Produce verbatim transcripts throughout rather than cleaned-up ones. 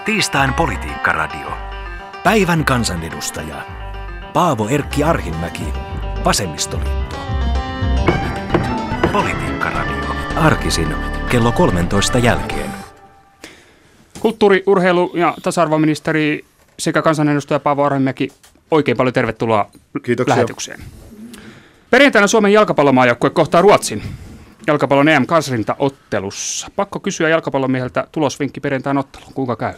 Tiistain politiikkaradio. Päivän kansanedustaja Paavo Erkki Arhinmäki, vasemmistoliitto. Politiikkaradio. Arkisin kello kolmentoista jälkeen. Kulttuuri-, urheilu- ja tasa-arvoministeri sekä kansanedustaja Paavo Arhinmäki, oikein paljon tervetuloa Kiitoksia. Lähetykseen. Perjantaina Suomen jalkapallomaajoukkue kohtaa Ruotsin jalkapallon E M-karsintaottelussa. Pakko kysyä jalkapallomieheltä tulosvinkki perjantain otteluun. Kuinka käy?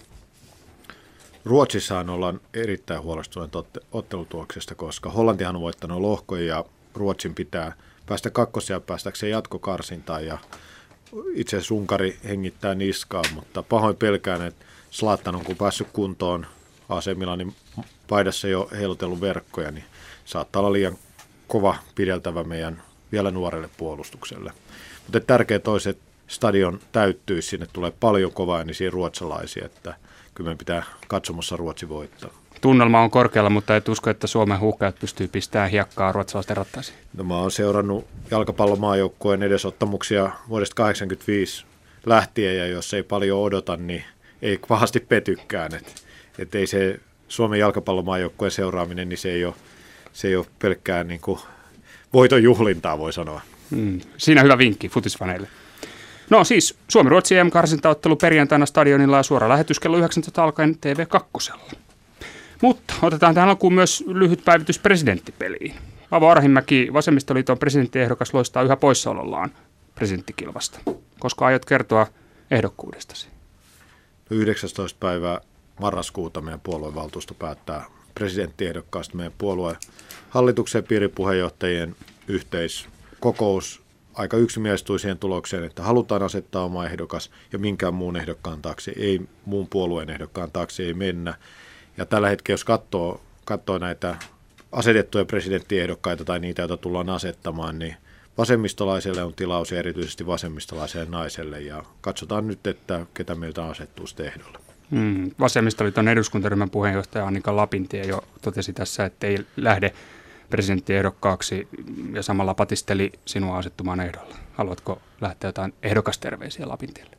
Ruotsissahan ollaan erittäin huolestuneet ottelutuloksesta, koska Hollantihan on voittanut lohkoja ja Ruotsin pitää päästä kakkosia päästäkseen jatkokarsintaan. Ja itse asiassa Unkari hengittää niskaa, mutta pahoin pelkään, että Zlatan on kun päässyt kuntoon A C Milanin paidassa jo heilutellut verkkoja, niin saattaa olla liian kova pideltävä meidän vielä nuorelle puolustukselle. Mutta tärkeää toiset stadion täyttyisi, sinne tulee paljon kovaa niin siinä ruotsalaisia, että kyllä meidän pitää katsomassa Ruotsi voittaa. Tunnelma on korkealla, mutta et usko, että Suomen huuhkajat pystyy pistämään hiekkaa ruotsalaisten rattaisiin? No, mä oon seurannut jalkapallomaajoukkueen edesottamuksia vuodesta kahdeksankymmentäviisi lähtien, ja jos ei paljon odota, niin ei pahasti petykään. Että et ei se Suomen jalkapallomaajoukkueen seuraaminen, niin se ei ole, se ei ole pelkkää niin kuin voiton juhlintaa, voi sanoa. Mm, siinä hyvä vinkki futisfaneille. No siis Suomi-Ruotsi E M-karsintaottelu perjantaina stadionilla ja suora lähetys kello yhdeksäntoista alkaen T V kaksi. Mutta otetaan tähän alkuun myös lyhyt päivitys presidenttipeliin. Paavo Arhinmäki, vasemmistoliiton presidenttiehdokas, loistaa yhä poissaolollaan presidenttikilvasta. Koska aiot kertoa ehdokkuudestasi? yhdeksästoista päivää marraskuuta meidän puoluevaltuusto päättää presidenttiehdokkaasta. Meidän puolueen hallituksen ja piiripuheenjohtajien yhteiskokous aika yksimielistui siihen tulokseen, että halutaan asettaa oma ehdokas ja minkään muun ehdokkaan taakse, ei muun puolueen ehdokkaan taakse ei mennä. Ja tällä hetkellä, jos katsoo, katsoo näitä asetettuja presidenttiehdokkaita tai niitä, joita tullaan asettamaan, niin vasemmistolaiselle on tilaus ja erityisesti vasemmistolaiselle naiselle. Ja katsotaan nyt, että ketä meiltä asettuu sitten ehdolle. Hmm. Vasemmistoliiton eduskuntaryhmän puheenjohtaja Annika Lapintie jo totesi tässä, että ei lähde presidenttiehdokkaaksi ja samalla patisteli sinua asettumaan ehdolla. Haluatko lähteä jotain ehdokasterveisiä Lapintielle?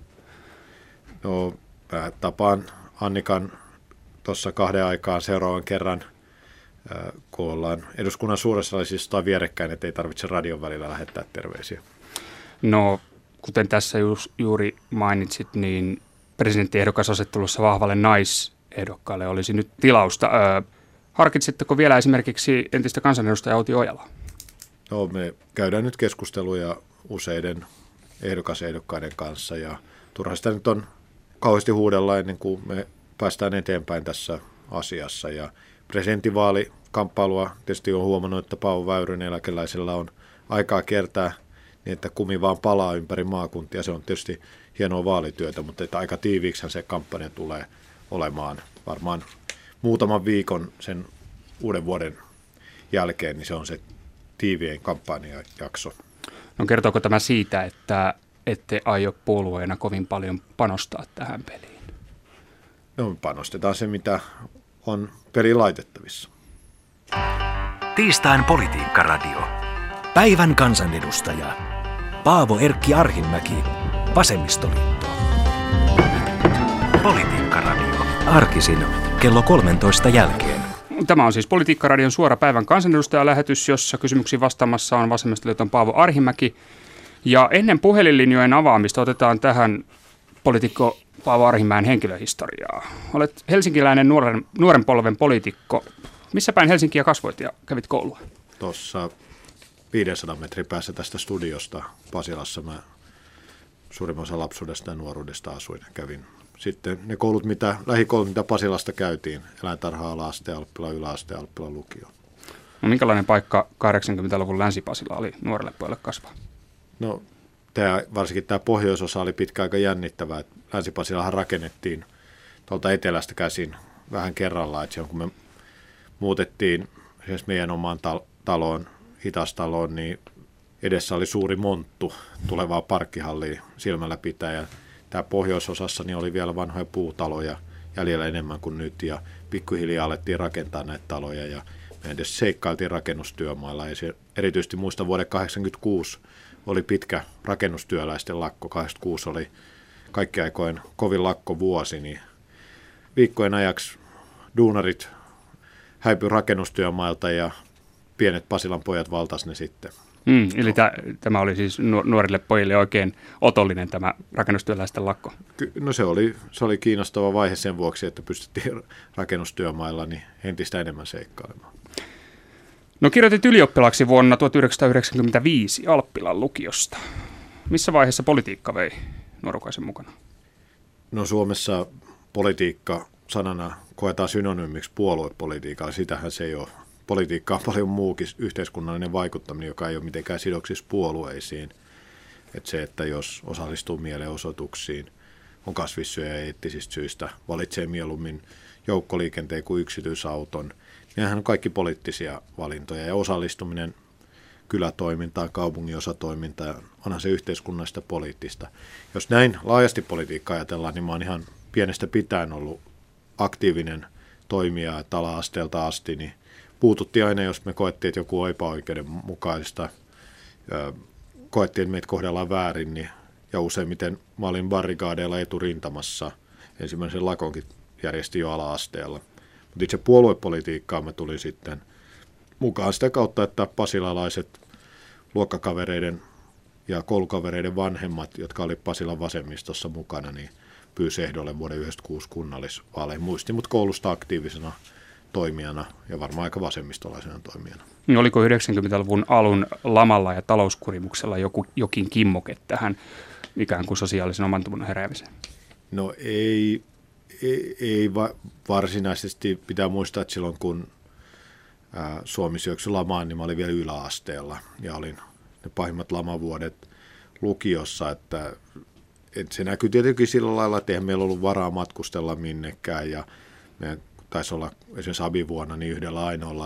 No, mä tapaan Annikan tuossa kahden aikaan seuraavan kerran, kun ollaan eduskunnan suuressa salissa vierekkäin, että ei tarvitse radion välillä lähettää terveisiä. No, kuten tässä juuri mainitsit, niin presidenttiehdokkasasettelussa vahvalle naisehdokkaalle olisi nyt tilausta. Öö, harkitsitteko vielä esimerkiksi entistä kansanedustajaa Outi Ojalaa? No, me käydään nyt keskusteluja useiden ehdokasehdokkaiden kanssa ja turha sitä nyt on kauheasti huudella ennen kuin me päästään eteenpäin tässä asiassa. Ja presidentinvaalikamppailua tietysti on huomannut, että Paavo Väyrynen eläkeläisellä on aikaa kertaa niin, että kumi vaan palaa ympäri maakuntia. Se on tietysti hienoa vaalityötä, mutta että aika tiiviiksihän se kampanja tulee olemaan varmaan muutaman viikon sen uuden vuoden jälkeen, niin se on se tiivien kampanjajakso. No kertooko tämä siitä, että ette aio puolueena kovin paljon panostaa tähän peliin? No, panostetaan se, mitä on peli laitettavissa. Tiistain politiikkaradio. Päivän kansanedustaja Paavo Erkki Arhinmäki, vasemmistoliitto. Politiikkaradio. Arkisin kello kolmentoista jälkeen. Tämä on siis Politiikkaradion suora päivän kansanedustajalähetys, jossa kysymyksiin vastaamassa on vasemmistoliiton Paavo Arhinmäki. Ja ennen puhelinlinjojen avaamista otetaan tähän poliitikko Paavo Arhinmäen henkilöhistoriaa. Olet helsinkiläinen nuoren, nuoren polven poliitikko. Missä päin Helsinkiä kasvoit ja kävit koulua? Tuossa viisisataa metrin päässä tästä studiosta Pasilassa mä suurimman osa lapsuudesta ja nuoruudesta asuin ja kävin sitten ne koulut, mitä, lähikoulut, mitä Pasilasta käytiin, eläintarha, ala-aste, Alppila, yläaste, Alppila, lukio. No, minkälainen paikka kahdeksankymmentäluvun Länsi-Pasila oli nuorelle pojalle kasvaa? No, tämä, varsinkin tämä pohjoisosa oli pitkä aika jännittävää. Länsi-Pasilahan rakennettiin tuolta etelästä käsin vähän kerrallaan. Että kun me muutettiin siis meidän omaan tal- taloon, hitastaloon, niin edessä oli suuri monttu tulevaa parkkihallia silmällä pitää. Ja tämä pohjoisosassa niin oli vielä vanhoja puutaloja jäljellä enemmän kuin nyt. Ja pikkuhiljaa alettiin rakentaa näitä taloja ja me edes seikkailtiin rakennustyömailla. Ja erityisesti muista vuoden kahdeksankymmentäkuusi oli pitkä rakennustyöläisten lakko. kahdeksankymmentäkuusi oli kaikki aikojen kovin lakkovuosi, niin viikkojen ajaksi duunarit häipyi rakennustyömailta ja pienet Pasilan pojat valtas ne sitten. Mm, eli no. tä, tämä oli siis nuorille pojille oikein otollinen tämä rakennustyöläisten lakko. No se oli, se oli kiinnostava vaihe sen vuoksi, että pystyttiin rakennustyömailla niin entistä enemmän seikkailemaan. No kirjoitit ylioppilaaksi vuonna tuhatyhdeksänsataayhdeksänkymmentäviisi Alppilan lukiosta. Missä vaiheessa politiikka vei nuorukaisen mukana? No Suomessa politiikka sanana koetaan synonyymiksi puoluepolitiikalla. Sitähän se ei ole. Politiikka on paljon muukin yhteiskunnallinen vaikuttaminen, joka ei ole mitenkään sidoksissa puolueisiin. Että se, että jos osallistuu mielenosoituksiin, on kasvissyöjä eettisistä syistä, valitsee mieluummin joukkoliikenteen kuin yksityisauton. Nehän on kaikki poliittisia valintoja ja osallistuminen kylätoimintaan, kaupungin osatoimintaan, onhan se yhteiskunnallista poliittista. Jos näin laajasti politiikkaa ajatellaan, niin mä oon ihan pienestä pitäen ollut aktiivinen toimija, että ala-asteelta asti, niin puututtiin aina, jos me koettiin, että joku on epäoikeudenmukaista, koettiin, että meitä kohdellaan väärin, niin, ja useimmiten mä olin barrikaadeilla eturintamassa, ensimmäisen lakonkin järjesti jo ala-asteella. Mutta itse puoluepolitiikkaan mä tulin sitten mukaan sitä kautta, että pasilalaiset luokkakavereiden ja koulukavereiden vanhemmat, jotka oli Pasilan vasemmistossa mukana, niin pyysi ehdolle vuoden yhdeksänkymmentäkuusi kunnallisvaaleihin. Muistin mut koulusta aktiivisena toimijana ja varmaan aika vasemmistolaisena toimijana. No, oliko yhdeksänkymmentäluvun alun lamalla ja talouskurimuksella joku, jokin kimmoke tähän ikään kuin sosiaalisen omantunnon heräämiseen? No ei, ei, ei va- varsinaisesti. Pitää muistaa, että silloin kun ää, Suomi syöksyi lamaan, niin mä olin vielä yläasteella ja olin ne pahimmat lamavuodet lukiossa, että, että se näkyy tietenkin sillä lailla, että eihän meillä ollut varaa matkustella minnekään ja me taisi olla esimerkiksi abivuonna niin yhdellä ainoalla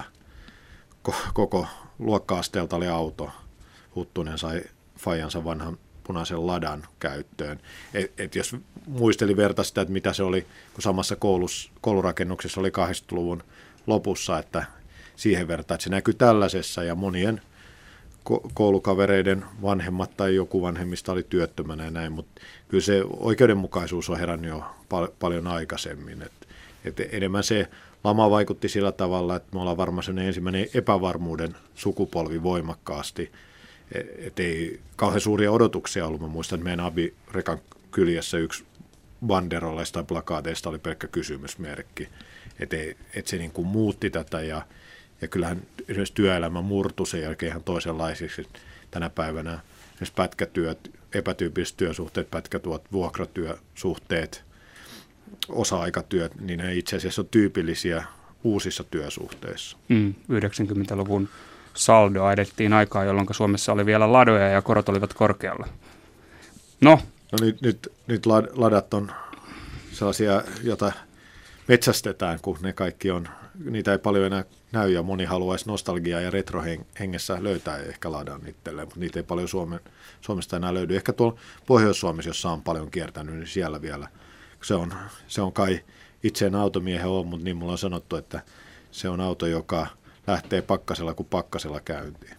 koko luokka-asteelta oli auto. Huttunen sai faijansa vanhan punaisen ladan käyttöön. Et, et jos muisteli verta sitä, että mitä se oli, kun samassa koulus, koulurakennuksessa oli kahdeksankymmentäluvun lopussa, että siihen vertaan, että se näkyy tällaisessa ja monien koulukavereiden vanhemmat tai joku vanhemmista oli työttömänä ja näin, mutta kyllä se oikeudenmukaisuus on herännyt jo pal- paljon aikaisemmin. Et, et enemmän se lama vaikutti sillä tavalla, että me ollaan varmaan sellainen ensimmäinen epävarmuuden sukupolvi voimakkaasti, että ei kauhean suuria odotuksia ollut. Mä muistan, että meidän Abi-rekan kyljessä yksi banderoleista tai plakaateista oli pelkkä kysymysmerkki, että et se niin kuin muutti tätä ja Ja kyllähän esimerkiksi työelämä murtui sen jälkeen ihan toisenlaisiksi. Tänä päivänä esimerkiksi pätkätyöt, epätyypilliset työsuhteet, pätkätuot, vuokratyösuhteet, osa-aikatyöt, niin ne itse asiassa on tyypillisiä uusissa työsuhteissa. Mm, yhdeksänkymmentäluvun saldoa edettiin aikaa, jolloin Suomessa oli vielä ladoja ja korot olivat korkealla. No, no nyt, nyt, nyt ladat on sellaisia, joita metsästetään, kun ne kaikki on, niitä ei paljon enää näy ja moni haluaisi nostalgiaa ja retrohengessä löytää ehkä ladan itselleen, mutta niitä ei paljon Suomen, Suomesta enää löydy. Ehkä tuolla Pohjois-Suomessa, jossa on paljon kiertänyt, niin siellä vielä. Se on, se on kai itse en automiehen ole, mutta niin mulla on sanottu, että se on auto, joka lähtee pakkasella kuin pakkasella käyntiin.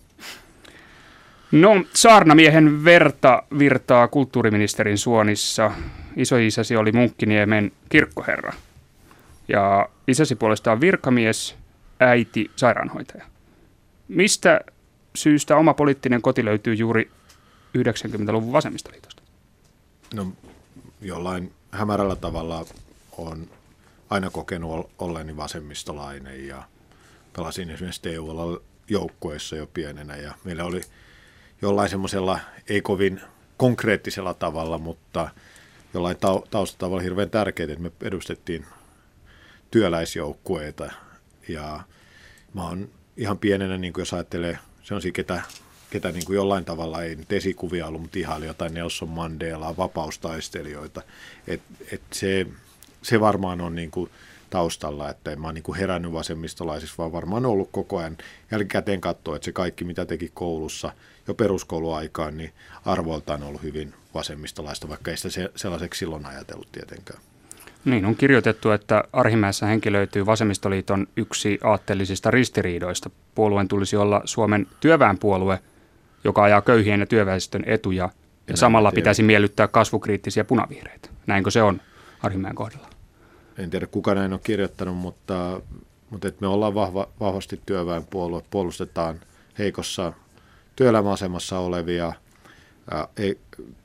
No, saarnamiehen verta virtaa kulttuuriministerin suonissa. Isoisäsi oli Munkkiniemen kirkkoherra. Ja isäsi puolestaan virkamies, äiti sairaanhoitaja. Mistä syystä oma poliittinen koti löytyy juuri yhdeksänkymmentäluvun vasemmistoliitosta? No, jollain hämärällä tavalla olen aina kokenut olleni vasemmistolainen ja pelasin esimerkiksi T U L-joukkueessa jo pienenä ja meillä oli jollain semmoisella ei kovin konkreettisella tavalla, mutta jollain taustatavalla hirveän tärkeää, että me edustettiin työläisjoukkueita ja mä oon ihan pienenä, niin kuin jos ajattelee sellaisia, ketä, ketä niin kuin jollain tavalla ei nyt esikuvia ollut, mutta ihaili jotain Nelson Mandelaa, vapaustaistelijoita. Et, et se, se varmaan on niin kuin taustalla, että en mä oon niin kuin herännyt vasemmistolaisissa, vaan varmaan ollut koko ajan jälkikäteen katsoa, että se kaikki, mitä teki koulussa jo peruskouluaikaan, niin arvoiltaan on ollut hyvin vasemmistolaista, vaikka ei sitä sellaiseksi silloin ajatellut tietenkään. Niin, on kirjoitettu, että Arhimäessä henkilöityy vasemmistoliiton yksi aatteellisista ristiriidoista. Puolueen tulisi olla Suomen työväenpuolue, joka ajaa köyhien ja työväestön etuja, ja, ja samalla pitäisi miellyttää kasvukriittisiä punavihreitä. Näinkö se on Arhimäen kohdalla? en tiedä kuka näin on kirjoittanut, mutta, mutta että me ollaan vahva, vahvasti työväenpuolue, puolustetaan heikossa työelämäasemassa olevia, ää, ei,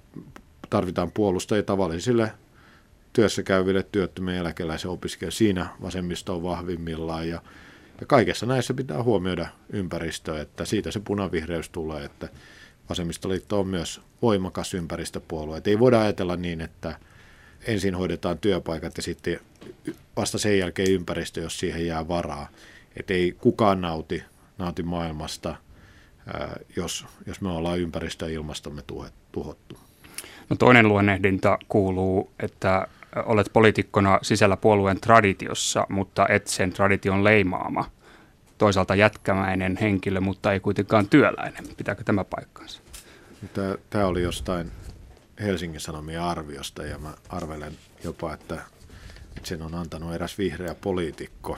tarvitaan puolustajia tavallisille työssä käyville, työttömien, eläkeläisen opiskelijoille. Siinä vasemmisto on vahvimmillaan ja, ja kaikessa näissä pitää huomioida ympäristö, että siitä se punavihreys tulee, että vasemmistoliitto on myös voimakas ympäristöpuolue. Et ei voida ajatella niin, että ensin hoidetaan työpaikat ja sitten vasta sen jälkeen ympäristö, jos siihen jää varaa. Että ei kukaan nauti, nauti maailmasta, ää, jos, jos me ollaan ympäristö- ja ilmastomme tuhottu. No toinen luonnehdinta kuuluu, että olet poliitikkona sisällä puolueen traditiossa, mutta et sen tradition leimaama. Toisaalta jätkämäinen henkilö, mutta ei kuitenkaan työläinen. Pitääkö tämä paikkansa? Tämä, tämä oli jostain Helsingin Sanomien arviosta ja mä arvelen jopa, että, että sen on antanut eräs vihreä poliitikko.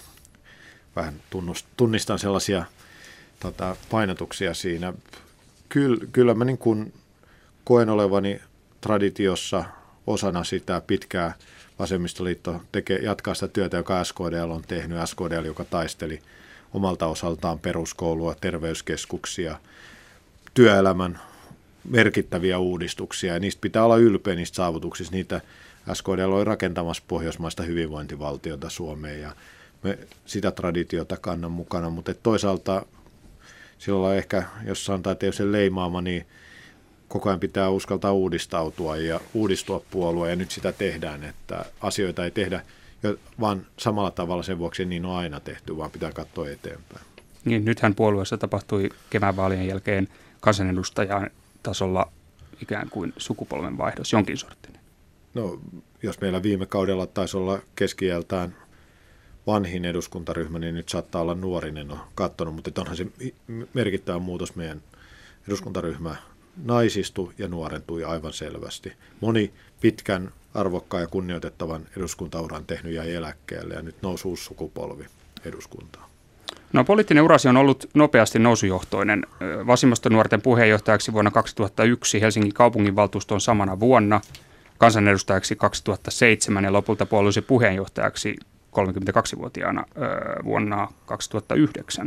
Vähän tunnust, tunnistan sellaisia tota, painotuksia siinä. Kyllä, kyllä mä niin kuin koen olevani traditiossa osana sitä pitkää vasemmistoliitto tekee, jatkaa sitä työtä, joka S K D L on tehnyt. S K D L, joka taisteli omalta osaltaan peruskoulua, terveyskeskuksia, työelämän merkittäviä uudistuksia. Ja niistä pitää olla ylpeä niistä saavutuksista. Niitä S K D L oli rakentamassa pohjoismaista hyvinvointivaltiota Suomeen ja me sitä traditiota kannan mukana. Mutta toisaalta silloin ehkä, jos sanotaan, että ei ole se leimaama, niin koko ajan pitää uskaltaa uudistautua ja uudistua puolue, ja nyt sitä tehdään, että asioita ei tehdä vaan samalla tavalla sen vuoksi niin on aina tehty, vaan pitää katsoa eteenpäin. Niin, nythän puolueessa tapahtui kevään vaalien jälkeen kansanedustajan tasolla ikään kuin sukupolvenvaihdos, jonkin sorttinen. No, jos meillä viime kaudella taisi olla keski-iältään vanhin eduskuntaryhmä, niin nyt saattaa olla nuorin, en ole katsonut, mutta onhan se merkittävä muutos meidän eduskuntaryhmä naisistui ja nuorentui aivan selvästi. Moni pitkän, arvokkaan ja kunnioitettavan eduskuntauran tehnyt jäi eläkkeelle ja nyt nousi uusi sukupolvi eduskuntaan. No, poliittinen urasi on ollut nopeasti nousujohtoinen. Vasemmistonuorten puheenjohtajaksi vuonna kaksituhattayksi, Helsingin kaupunginvaltuuston samana vuonna, kansanedustajaksi kaksituhattaseitsemän ja lopulta puolueellisen puheenjohtajaksi kolmekymmentäkaksivuotiaana vuonna kaksituhattayhdeksän.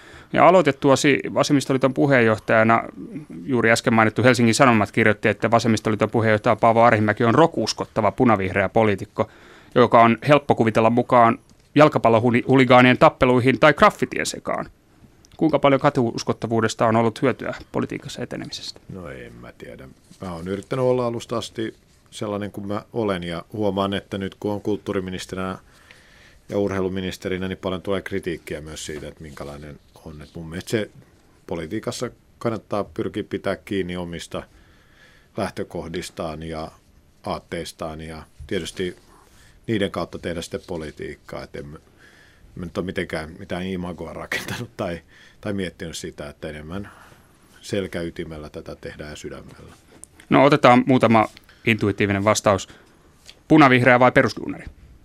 Ja aloitettuasi Vasemmistoliiton puheenjohtajana juuri äsken mainittu Helsingin Sanomat kirjoitti, että Vasemmistoliiton puheenjohtaja Paavo Arhinmäki on rokuuskottava punavihreä poliitikko, joka on helppo kuvitella mukaan jalkapallohuligaanien tappeluihin tai graffitien sekaan. Kuinka paljon katuuskottavuudesta on ollut hyötyä politiikassa etenemisestä? No en mä tiedä. Mä oon yrittänyt olla alusta asti sellainen kuin mä olen ja huomaan, että nyt kun on kulttuuriministerinä ja urheiluministerinä, niin paljon tulee kritiikkiä myös siitä, että minkälainen on. Et mun mielestä se politiikassa kannattaa pyrkiä pitää kiinni omista lähtökohdistaan ja aatteistaan ja tietysti niiden kautta tehdä sitten politiikkaa. Et en, en nyt ole mitenkään mitään imagoa rakentanut tai, tai miettinyt sitä, että enemmän selkäytimellä tätä tehdään ja sydämellä. No, otetaan muutama intuitiivinen vastaus. Punavihreä vai perusduunari?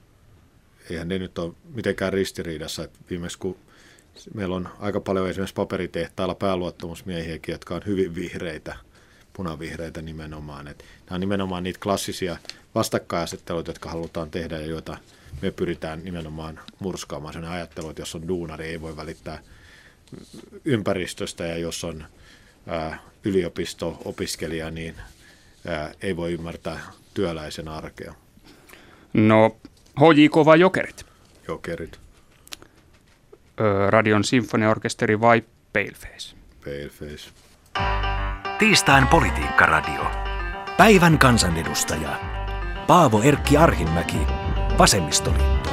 Eihän ne nyt ole mitenkään ristiriidassa. Että viimeksi kun meillä on aika paljon esimerkiksi paperitehtailla pääluottamusmiehiäkin, jotka on hyvin vihreitä, punavihreitä nimenomaan. Että nämä on nimenomaan niitä klassisia vastakkainasetteluita, jotka halutaan tehdä ja joita me pyritään nimenomaan murskaamaan. Sellainen ajattelu, että jos on duunari, ei voi välittää ympäristöstä ja jos on ää, yliopisto-opiskelija, niin ää, ei voi ymmärtää työläisen arkea. No, H J K vai Jokerit? Jokerit. Öö, Radion sinfoniaorkesteri vai Paleface? Paleface. Tiistain politiikkaradio. Päivän kansanedustaja. Paavo Erkki Arhinmäki, Vasemmistoliitto.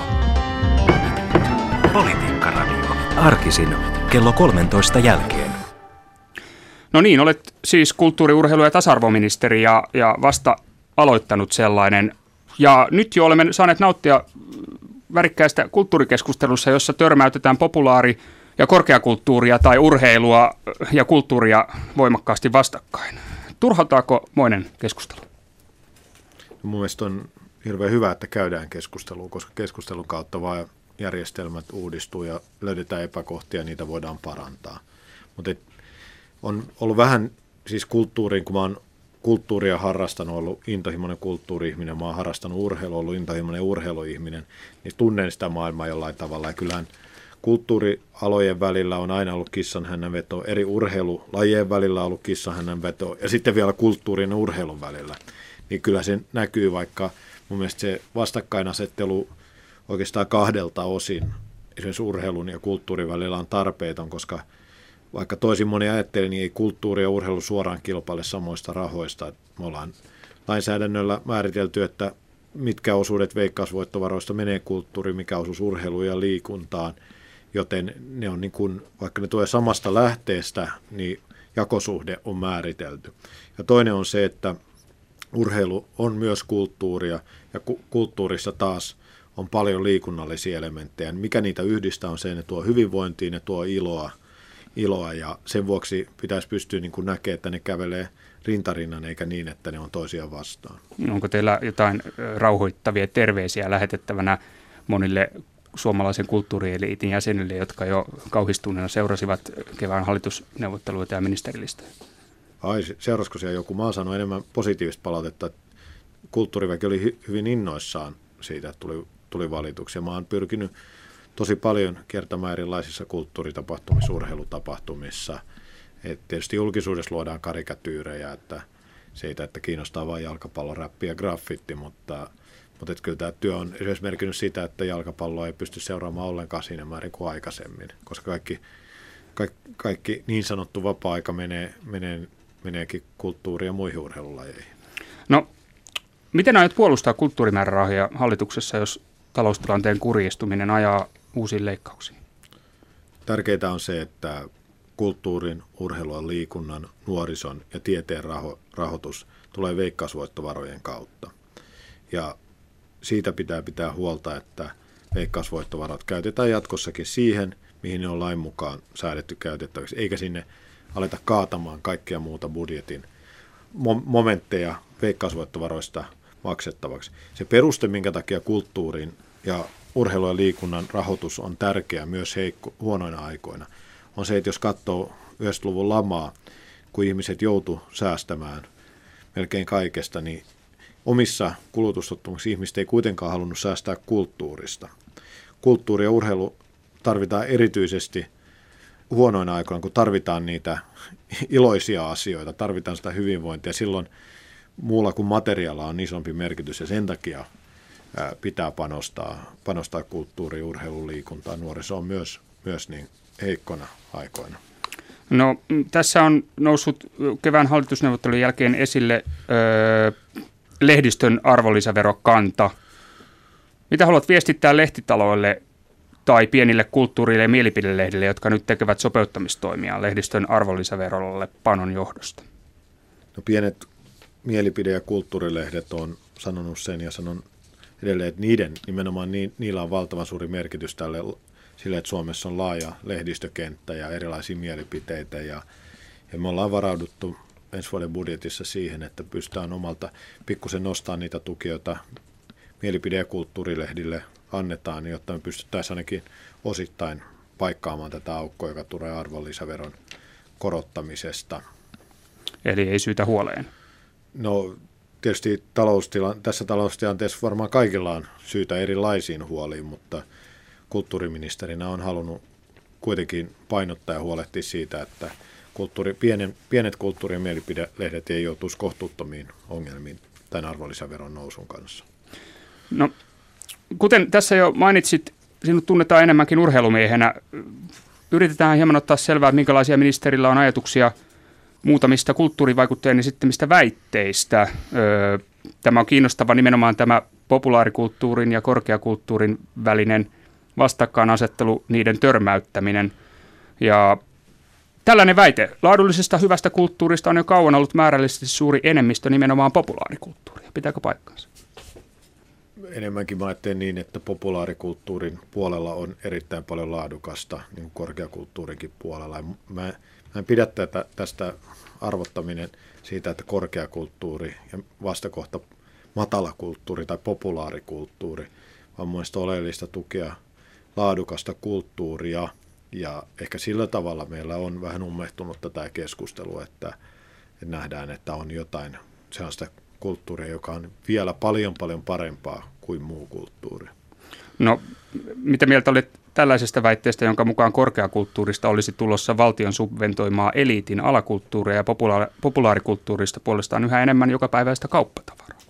Politiikkaradio. Arkisin kello kolmentoista jälkeen. No niin, olet siis kulttuuri-, urheilu- ja tasa-arvoministeri ja, ja vasta aloittanut sellainen. Ja nyt jo olemme saaneet nauttia värikkäästä kulttuurikeskustelussa, jossa törmäytetään populaari- ja korkeakulttuuria tai urheilua ja kulttuuria voimakkaasti vastakkain. Turhautaako moinen keskustelu? Mun mielestä on hirveän hyvä, että käydään keskustelua, koska keskustelun kautta vaan järjestelmät uudistuu ja löydetään epäkohtia ja niitä voidaan parantaa. Mutta on ollut vähän siis kulttuuriin, kun mä oon kulttuuria harrastanut, ollut intohimoinen kulttuuri-ihminen, mä oon harrastanut urheilua, ollut intohimoinen urheiluihminen, niin tunnen sitä maailmaa jollain tavalla. Ja kyllähän kulttuurialojen välillä on aina ollut kissanhännänveto, eri urheilulajien välillä on ollut kissanhännänveto ja sitten vielä kulttuurin ja urheilun välillä. Niin kyllä se näkyy, vaikka mun mielestä se vastakkainasettelu oikeastaan kahdelta osin esimerkiksi urheilun ja kulttuurin välillä on tarpeeton, koska vaikka toisin moni ajatteli, niin ei kulttuuri ja urheilu suoraan kilpaile samoista rahoista. Me ollaan lainsäädännöllä määritelty, että mitkä osuudet veikkausvoittovaroista menee kulttuuriin, mikä osuus urheiluun ja liikuntaan, joten ne on niin kuin, vaikka ne tulee samasta lähteestä, niin jakosuhde on määritelty. Ja toinen on se, että urheilu on myös kulttuuria ja ku- kulttuurissa taas on paljon liikunnallisia elementtejä. Mikä niitä yhdistää on se, että ne tuo hyvinvointiin, ne tuo iloa, iloa ja sen vuoksi pitäisi pystyä niin kuin näkemään, että ne kävelee rintarinnan eikä niin, että ne on toisiaan vastaan. Onko teillä jotain rauhoittavia terveisiä lähetettävänä monille suomalaisen kulttuurieliitin jäsenille, jotka jo kauhistuneena seurasivat kevään hallitusneuvotteluita ja ministerilistaa? Ai, seurasko siellä joku? Mä oon saanut enemmän positiivista palautetta, että kulttuuriväki oli hy- hyvin innoissaan siitä, että tuli, tuli valituksia. Mä oon pyrkinyt tosi paljon kiertämään erilaisissa kulttuuritapahtumissa, urheilutapahtumissa. Et tietysti julkisuudessa luodaan karikatyyrejä, että siitä, että kiinnostaa vain jalkapallo, räppi ja graffitti, mutta, mutta et kyllä tämä työ on esimerkiksi merkinnyt sitä, että jalkapalloa ei pysty seuraamaan ollenkaan siinä määrin kuin aikaisemmin, koska kaikki, kaikki, kaikki niin sanottu vapaa-aika menee, menee, meneekin kulttuuri- ja muihin urheilulajeihin. No, miten aiot puolustaa kulttuurimäärärahoja hallituksessa, jos taloustilanteen kurjistuminen ajaa uusiin leikkauksiin? Tärkeintä on se, että kulttuurin, urheilun, liikunnan, nuorison ja tieteen raho- rahoitus tulee veikkausvoittovarojen kautta. Ja siitä pitää pitää huolta, että veikkausvoittovarat käytetään jatkossakin siihen, mihin ne on lain mukaan säädetty käytettäväksi, eikä sinne aleta kaatamaan kaikkea muuta budjetin momentteja veikkausvoittovaroista maksettavaksi. Se peruste, minkä takia kulttuurin ja urheilu- ja liikunnan rahoitus on tärkeä myös heikko, huonoina aikoina, on se, että jos katsoo yhdeksänkymmentäluvun lamaa, kun ihmiset joutu säästämään melkein kaikesta, niin omissa kulutustottumuksissa ihmiset ei kuitenkaan halunnut säästää kulttuurista. Kulttuuri ja urheilu tarvitaan erityisesti huonoina aikoina, kun tarvitaan niitä iloisia asioita, tarvitaan sitä hyvinvointia. Silloin muulla kuin materiaalilla on isompi merkitys ja sen takia pitää panostaa, panostaa kulttuuriin, urheiluun, liikuntaan. Nuoriso on myös, myös niin heikkona aikoina. No, tässä on noussut kevään hallitusneuvottelun jälkeen esille öö, lehdistön arvonlisäverokanta. Mitä haluat viestittää lehtitaloille tai pienille kulttuurille ja mielipidelehdille, jotka nyt tekevät sopeuttamistoimia lehdistön arvonlisäverolle panon johdosta? No, pienet mielipide- ja kulttuurilehdet on sanonut sen ja sanon edelleen, että niiden, nimenomaan ni, niillä on valtavan suuri merkitys tälle, sille, että Suomessa on laaja lehdistökenttä ja erilaisia mielipiteitä. Ja, ja me ollaan varauduttu ensi vuoden budjetissa siihen, että pystytään omalta pikkusen nostamaan niitä tukia, joita mielipide- ja kulttuurilehdille annetaan, jotta me pystyttäisiin ainakin osittain paikkaamaan tätä aukkoa, joka tulee arvonlisäveron korottamisesta. Eli ei syytä huoleen. No tietysti taloustila, tässä taloustilanteessa varmaan kaikilla on syytä erilaisiin huoliin, mutta kulttuuriministerinä on halunnut kuitenkin painottaa ja huolehtia siitä, että kulttuuri, pienen, pienet kulttuuri- ja mielipidelehdet ei joutuisi kohtuuttomiin ongelmiin tämän arvonlisäveron nousun kanssa. No, kuten tässä jo mainitsit, sinut tunnetaan enemmänkin urheilumiehenä. Yritetään hieman ottaa selvää, minkälaisia ministerillä on ajatuksia muutamista kulttuurivaikuttajien esittämistä väitteistä. Tämä on kiinnostava nimenomaan tämä populaarikulttuurin ja korkeakulttuurin välinen vastakkainasettelu, niiden törmäyttäminen. Ja tällainen väite laadullisesta hyvästä kulttuurista on jo kauan ollut määrällisesti suuri enemmistö nimenomaan populaarikulttuuria. Pitääkö paikkansa? Enemmänkin mä ajattelen niin, että populaarikulttuurin puolella on erittäin paljon laadukasta, niin kuin korkeakulttuurinkin puolella. Mä, mä en pidä tätä, tästä arvottaminen siitä, että korkeakulttuuri ja vastakohta matalakulttuuri tai populaarikulttuuri, vaan mun mielestä oleellista tukea laadukasta kulttuuria. Ja ehkä sillä tavalla meillä on vähän ummehtunut tätä keskustelua, että, että nähdään, että on jotain sellaista kulttuuria, joka on vielä paljon paljon parempaa kuin muu kulttuuri. No, mitä mieltä olet tällaisesta väitteestä, jonka mukaan korkeakulttuurista olisi tulossa valtion subventoimaa eliitin alakulttuuria ja populaari- populaarikulttuurista puolestaan yhä enemmän jokapäiväistä kauppatavaraa?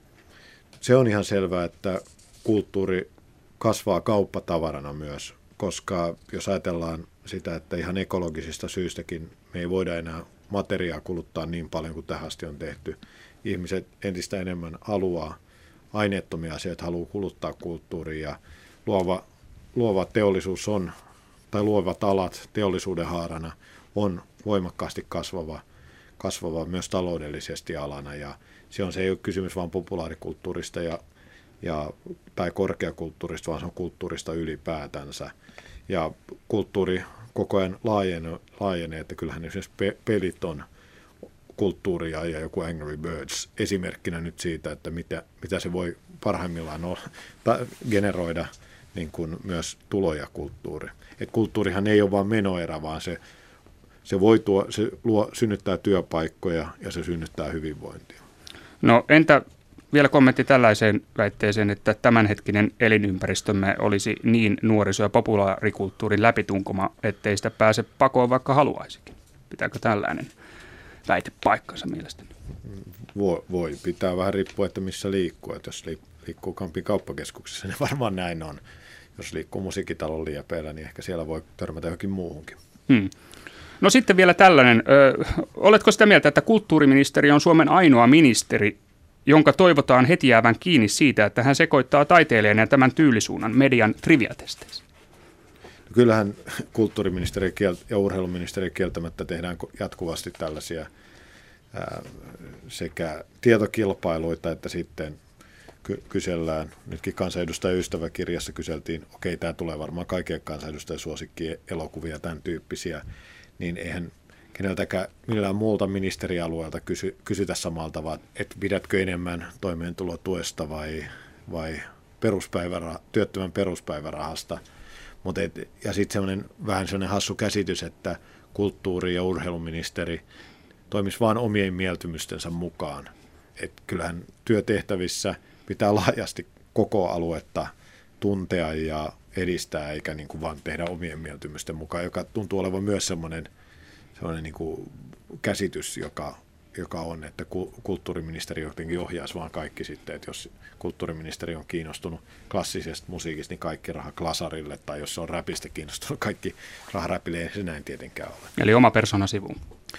Se on ihan selvää, että kulttuuri kasvaa kauppatavarana myös, koska jos ajatellaan sitä, että ihan ekologisista syistäkin me ei voida enää materiaa kuluttaa niin paljon kuin tähän asti on tehty. Ihmiset entistä enemmän haluaa aineettomia asioita, haluaa kuluttaa kulttuuria ja luova, luova teollisuus on, tai luovat alat teollisuuden haarana on voimakkaasti kasvava, kasvava myös taloudellisesti alana ja se on se ei ole kysymys vain populaarikulttuurista ja, ja, tai korkeakulttuurista, vaan se on kulttuurista ylipäätänsä. Ja kulttuuri koko ajan laajenee, laajenee että kyllähän esimerkiksi pe- pelit on kulttuuria ja joku Angry Birds esimerkkinä nyt siitä, että mitä, mitä se voi parhaimmillaan olla, ta, generoida niin kuin myös tuloja kulttuuri. Et kulttuurihan ei ole vain menoerä, vaan se, se, voi tuo, se luo, synnyttää työpaikkoja ja se synnyttää hyvinvointia. No entä vielä kommentti tällaiseen väitteeseen, että tämänhetkinen elinympäristömme olisi niin nuoriso- ja populaarikulttuurin läpitunkoma, ettei sitä pääse pakoon vaikka haluaisikin. Pitääkö tällainen väite paikkansa mielestäni? Voi, voi pitää vähän riippua, että missä liikkuu. Että jos liikkuu Kampin kauppakeskuksessa, niin varmaan näin on. Jos liikkuu musiikkitalon liepeillä, niin ehkä siellä voi törmätä johonkin muuhunkin. Hmm. No sitten vielä tällainen. Ö, oletko sitä mieltä, että kulttuuriministeri on Suomen ainoa ministeri, jonka toivotaan heti jäävän kiinni siitä, että hän sekoittaa taiteilijana tämän tyylisuunnan median triviatesteissä? No kyllähän kulttuuriministeri ja urheiluministeri kieltämättä tehdään jatkuvasti tällaisia ää, sekä tietokilpailuita, että sitten ky- kysellään, nytkin kansanedustajaystäväkirjassa kyseltiin, okei, tämä tulee varmaan kaikkien kansanedustajien suosikkien elokuvia, tämän tyyppisiä, niin eihän keneltäkään millään muulta ministerialueelta kysy, kysytä samalta tavalla, että pidätkö enemmän toimeentulotuesta vai, vai peruspäivärah, työttömän peruspäivärahasta. Mut et, ja sitten semmoinen vähän semmoinen hassu käsitys, että kulttuuri- ja urheiluministeri toimisi vain omien mieltymystensä mukaan. Et kyllähän työtehtävissä pitää laajasti koko aluetta tuntea ja edistää, eikä niin kuin vaan tehdä omien mieltymysten mukaan, joka tuntuu olevan myös semmoinen sellainen niin kuin käsitys, joka, joka on, että kulttuuriministeri jotenkin ohjaisi vaan kaikki sitten, että jos kulttuuriministeri on kiinnostunut klassisesta musiikista, niin kaikki raha klasarille, tai jos se on räpistä kiinnostunut, kaikki raha räpille, ei se näin tietenkään ole. Eli oma persona sivuun?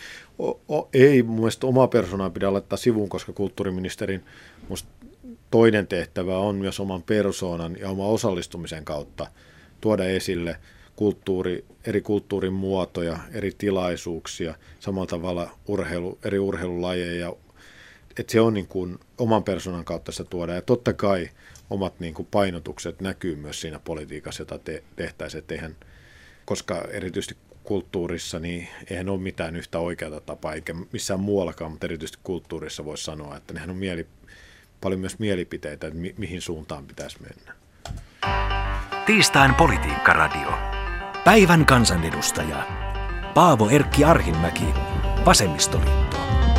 O, o, ei mun mielestä omaa persoonaa pidä laittaa sivuun, koska kulttuuriministerin musta toinen tehtävä on myös oman persoonan ja oman osallistumisen kautta tuoda esille kulttuuri, eri kulttuurin muotoja, eri tilaisuuksia, samalla tavalla urheilu, eri urheilulajeja. Että se on niin kuin oman persoonan kautta sitä tuoda. Ja totta kai omat niin kuin painotukset näkyy myös siinä politiikassa, jota te, tehtäisiin. Eihän, koska erityisesti kulttuurissa niin eihän ole mitään yhtä oikeaa tapaa, eikä missään muuallakaan, mutta erityisesti kulttuurissa voisi sanoa, että nehän on mieli, paljon myös mielipiteitä, että mi, mihin suuntaan pitäisi mennä. Tiistain politiikkaradio. Päivän kansanedustaja Paavo Erkki Arhinmäki, Vasemmistoliitto.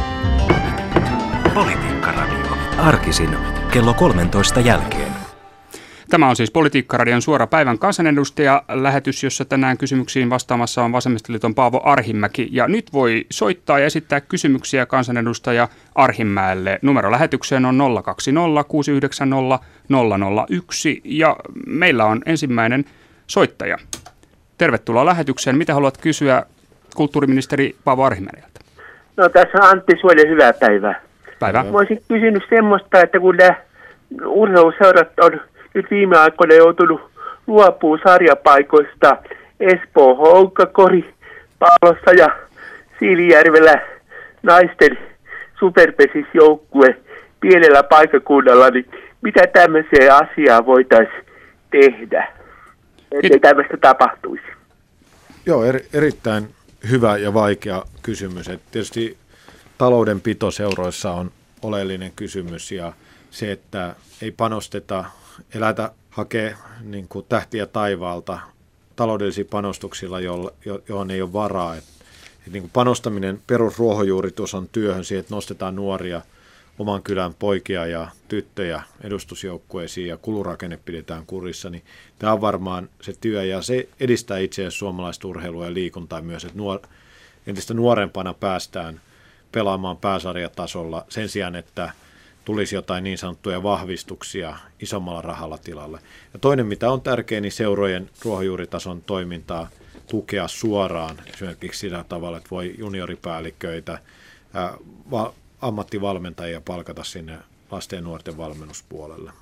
Politiikkaradio. Arkisin kello kolmentoista jälkeen. Tämä on siis Politiikkaradion suora päivän kansanedustaja-lähetys, jossa tänään kysymyksiin vastaamassa on Vasemmistoliiton Paavo Arhinmäki. Ja nyt voi soittaa ja esittää kysymyksiä kansanedustaja Arhinmäelle. Numero lähetykseen on nolla kaksi nolla kuusi yhdeksän nolla nolla nolla yksi ja meillä on ensimmäinen soittaja. Tervetuloa lähetykseen. Mitä haluat kysyä kulttuuriministeri Paavo Arhinmäeltä? No tässä on Antti Suolle, hyvää päivää. Päivää. Mä olisin kysynyt semmoista, että kun nämä urheiluseurat on nyt viime aikoina joutunut luopumaan sarjapaikoista Espoo Honkakori Pallossa ja Siilijärvellä naisten superpesisjoukkue pienellä paikkakunnalla, niin mitä tämmöiseen asiaan voitaisiin tehdä, ettei tämmöistä tapahtuisi? Joo, eri, erittäin hyvä ja vaikea kysymys. Et tietysti taloudenpito seuroissa on oleellinen kysymys ja se, että ei panosteta, ei lähdetä hakea niin kuin tähtiä taivaalta taloudellisia panostuksilla, johon ei ole varaa. Et, et niin kuin panostaminen perusruohonjuuritason työhön siihen, että nostetaan nuoria oman kylän poikia ja tyttöjä edustusjoukkueisiin ja kulurakenne pidetään kurissa, niin tämä on varmaan se työ ja se edistää itse asiassa suomalaista urheilua ja liikuntaa myös, että nuor, entistä nuorempana päästään pelaamaan pääsarjatasolla sen sijaan, että tulisi jotain niin sanottuja vahvistuksia isommalla rahalla tilalle. Ja toinen, mitä on tärkeä, niin seurojen ruohonjuuritason toimintaa tukea suoraan esimerkiksi sillä tavalla, että voi junioripäälliköitä, ää, va- ammattivalmentajia palkata sinne lasten ja nuorten valmennuspuolelle.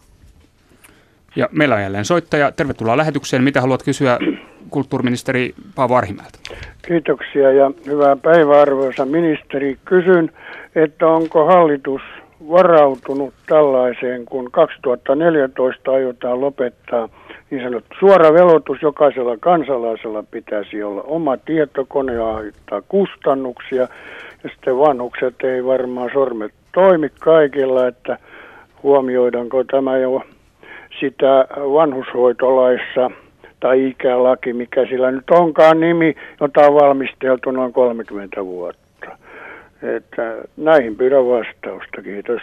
Ja meillä on jälleen soittaja. Tervetuloa lähetykseen. Mitä haluat kysyä kulttuuriministeri Paavo Arhimäeltä? Kiitoksia ja hyvää päivää, arvoisa ministeri. Kysyn, että onko hallitus varautunut tällaiseen, kun kaksituhattaneljätoista aiotaan lopettaa niin sanottu suora velotus. Jokaisella kansalaisella pitäisi olla oma tietokone ja aiheuttaa kustannuksia. Ja sitten vanhukset ei varmaan sormet toimi kaikilla, että huomioidaanko tämä jo sitä vanhushoitolaissa tai ikälaki, mikä sillä nyt onkaan nimi, jota on valmisteltu noin kolmekymmentä vuotta. Että näihin pyydän vastausta. Kiitos.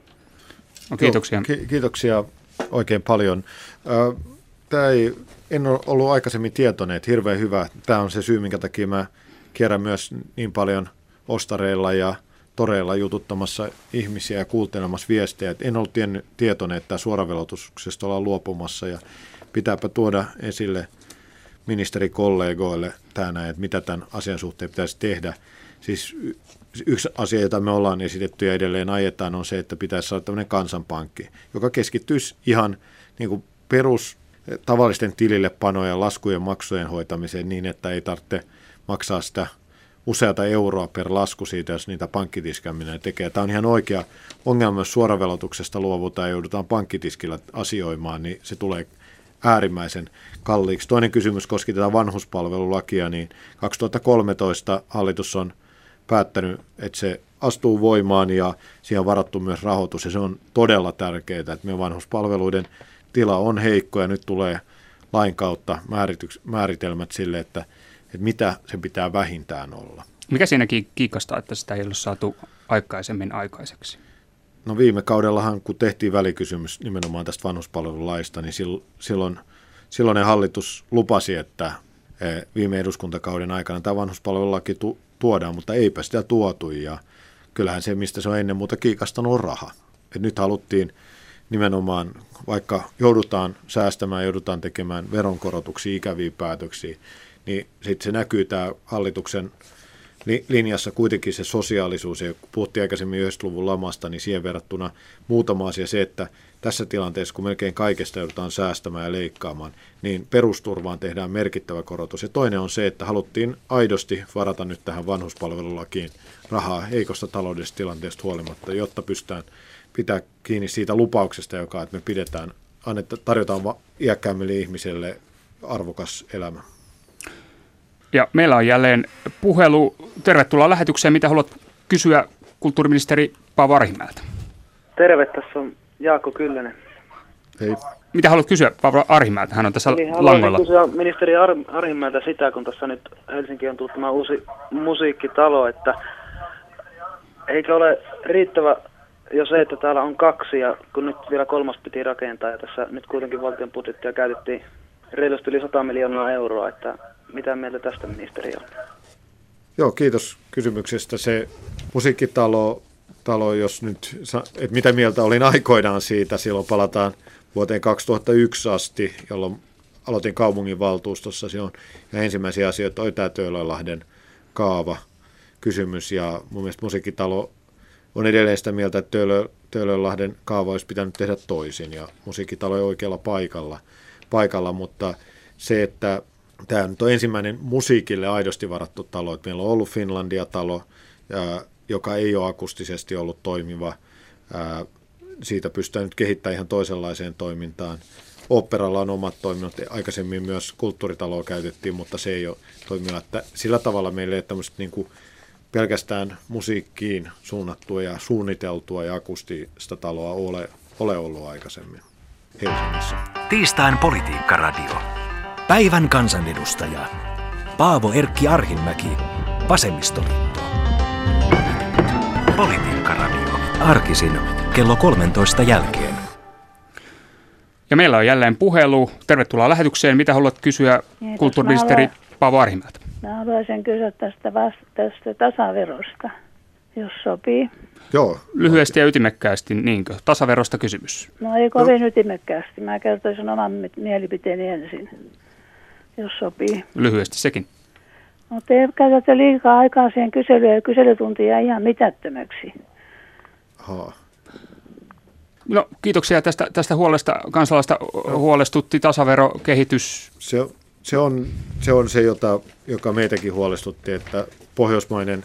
No, kiitoksia. Joo, ki- kiitoksia oikein paljon. Tämä ei, en ole ollut aikaisemmin tietoinen, että hirveän hyvä. Tämä on se syy, minkä takia mä kierrän myös niin paljon ostareilla ja toreilla jututtamassa ihmisiä ja kuuntelemassa viestejä. En ollut tietoinen, että suoravelotuksesta ollaan luopumassa ja pitääpä tuoda esille ministerikollegoille tänään, että mitä tämän asian suhteen pitäisi tehdä. Siis yksi asia, jota me ollaan esitetty ja edelleen ajetaan, on se, että pitäisi saada tämmöinen kansanpankki, joka keskittyisi ihan niin kuin perus tavallisten tilille panojen, laskujen, maksujen hoitamiseen niin, että ei tarvitse maksaa sitä useata euroa per lasku siitä, jos niitä pankkitiskääminen tekee. Tämä on ihan oikea ongelma, jos suoravelotuksesta luovutaan ja joudutaan pankkitiskillä asioimaan, niin se tulee äärimmäisen kalliiksi. Toinen kysymys koski tätä vanhuspalvelulakia, niin kaksituhattakolmetoista hallitus on päättänyt, että se astuu voimaan ja siihen on varattu myös rahoitus ja se on todella tärkeää, että meidän vanhuspalveluiden tila on heikko ja nyt tulee lain kautta määritelmät sille, että, että mitä se pitää vähintään olla. Mikä siinä kiikastaa, että sitä ei ole saatu aikaisemmin aikaiseksi? No viime kaudellahan, kun tehtiin välikysymys nimenomaan tästä vanhuspalvelulaista, niin silloin, silloinen hallitus lupasi, että viime eduskuntakauden aikana tämä vanhuspalvelulaki tu, tuodaan, mutta eipä sitä tuotu. Ja kyllähän se, mistä se on ennen muuta kiikastanut, on raha. Et nyt haluttiin nimenomaan, vaikka joudutaan säästämään, joudutaan tekemään veronkorotuksia, ikäviä päätöksiä, niin sitten se näkyy tämä hallituksen linjassa kuitenkin se sosiaalisuus, ja kun puhuttiin aikaisemmin yhdeksänkymmentäluvun lamasta, niin siihen verrattuna muutama asia se, että tässä tilanteessa, kun melkein kaikesta joudutaan säästämään ja leikkaamaan, niin perusturvaan tehdään merkittävä korotus. Ja toinen on se, että haluttiin aidosti varata nyt tähän vanhuspalvelulakiin rahaa heikosta taloudellisesta tilanteesta huolimatta, jotta pystytään pitää kiinni siitä lupauksesta, joka että me pidetään, annetta, tarjotaan iäkkäämmille ihmisille arvokas elämä. Ja meillä on jälleen puhelu. Tervetuloa lähetykseen. Mitä haluat kysyä kulttuuriministeri Paavo Arhimäeltä? Terve, tässä on Jaakko Kyllönen. Hei. Mitä haluat kysyä Paavo Arhimäeltä? Hän on tässä niin, langoilla. Haluaisin kysyä ministeri Ar- Arhimäeltä sitä, kun tässä nyt Helsinki on tullut tämä uusi musiikkitalo, että eikö ole riittävä jo se, että täällä on kaksi ja kun nyt vielä kolmas piti rakentaa ja tässä nyt kuitenkin valtion budjettia käytettiin reilusti yli sata miljoonaa euroa, että mitä mieltä tästä ministeri on? Joo, kiitos kysymyksestä. Se musiikkitalo, talo, jos nyt, että mitä mieltä olin aikoinaan siitä, silloin palataan vuoteen kaksituhattayksi asti, jolloin aloitin kaupunginvaltuustossa. Se on, ja ensimmäisiä asioita oli tämä Töölönlahden kaava kysymys, ja mun mielestä musiikkitalo on edelleen sitä mieltä, että Töölö, Töölönlahden kaava olisi pitänyt tehdä toisin, ja musiikkitalo on oikealla paikalla, paikalla mutta se, että tämä nyt on ensimmäinen musiikille aidosti varattu talo. Että meillä on ollut Finlandia-talo, joka ei ole akustisesti ollut toimiva. Siitä pystytään nyt kehittämään ihan toisenlaiseen toimintaan. Oopperalla on omat toiminnot. Aikaisemmin myös kulttuuritaloa käytettiin, mutta se ei ole toimiva. Että sillä tavalla meillä ei tämmöistä niin kuin pelkästään musiikkiin suunnattua ja suunniteltua ja akustista taloa ole, ole ollut aikaisemmin Helsingissä. Tiistain politiikkaradio. Päivän kansanedustaja Paavo Erkki Arhinmäki, Vasemmistoliitto. Politiikkaradio. Arkisin kello kolmentoista jälkeen. Ja meillä on jälleen puhelu. Tervetuloa lähetykseen. Mitä haluat kysyä Kiitos. kulttuuriministeri Paavo Arhinmäeltä? Mä haluaisin kysyä tästä, vasta- tästä tasaverosta, jos sopii. Joo. Lyhyesti ja ytimekkäästi, niinkö? Tasaverosta kysymys. No ei kovin no. ytimekkäästi. Mä kertoisin oman mielipiteeni ensin, jos sopii. Lyhyesti sekin. No te käytätte liikaa aikaa siihen kyselyyn ja kyselytunti jää ihan mitättömäksi. Aha. No kiitoksia tästä, tästä huolesta. Kansalaista huolestutti tasaverokehitys. Se, se, on, se on se, jota, joka meitäkin huolestutti, että pohjoismainen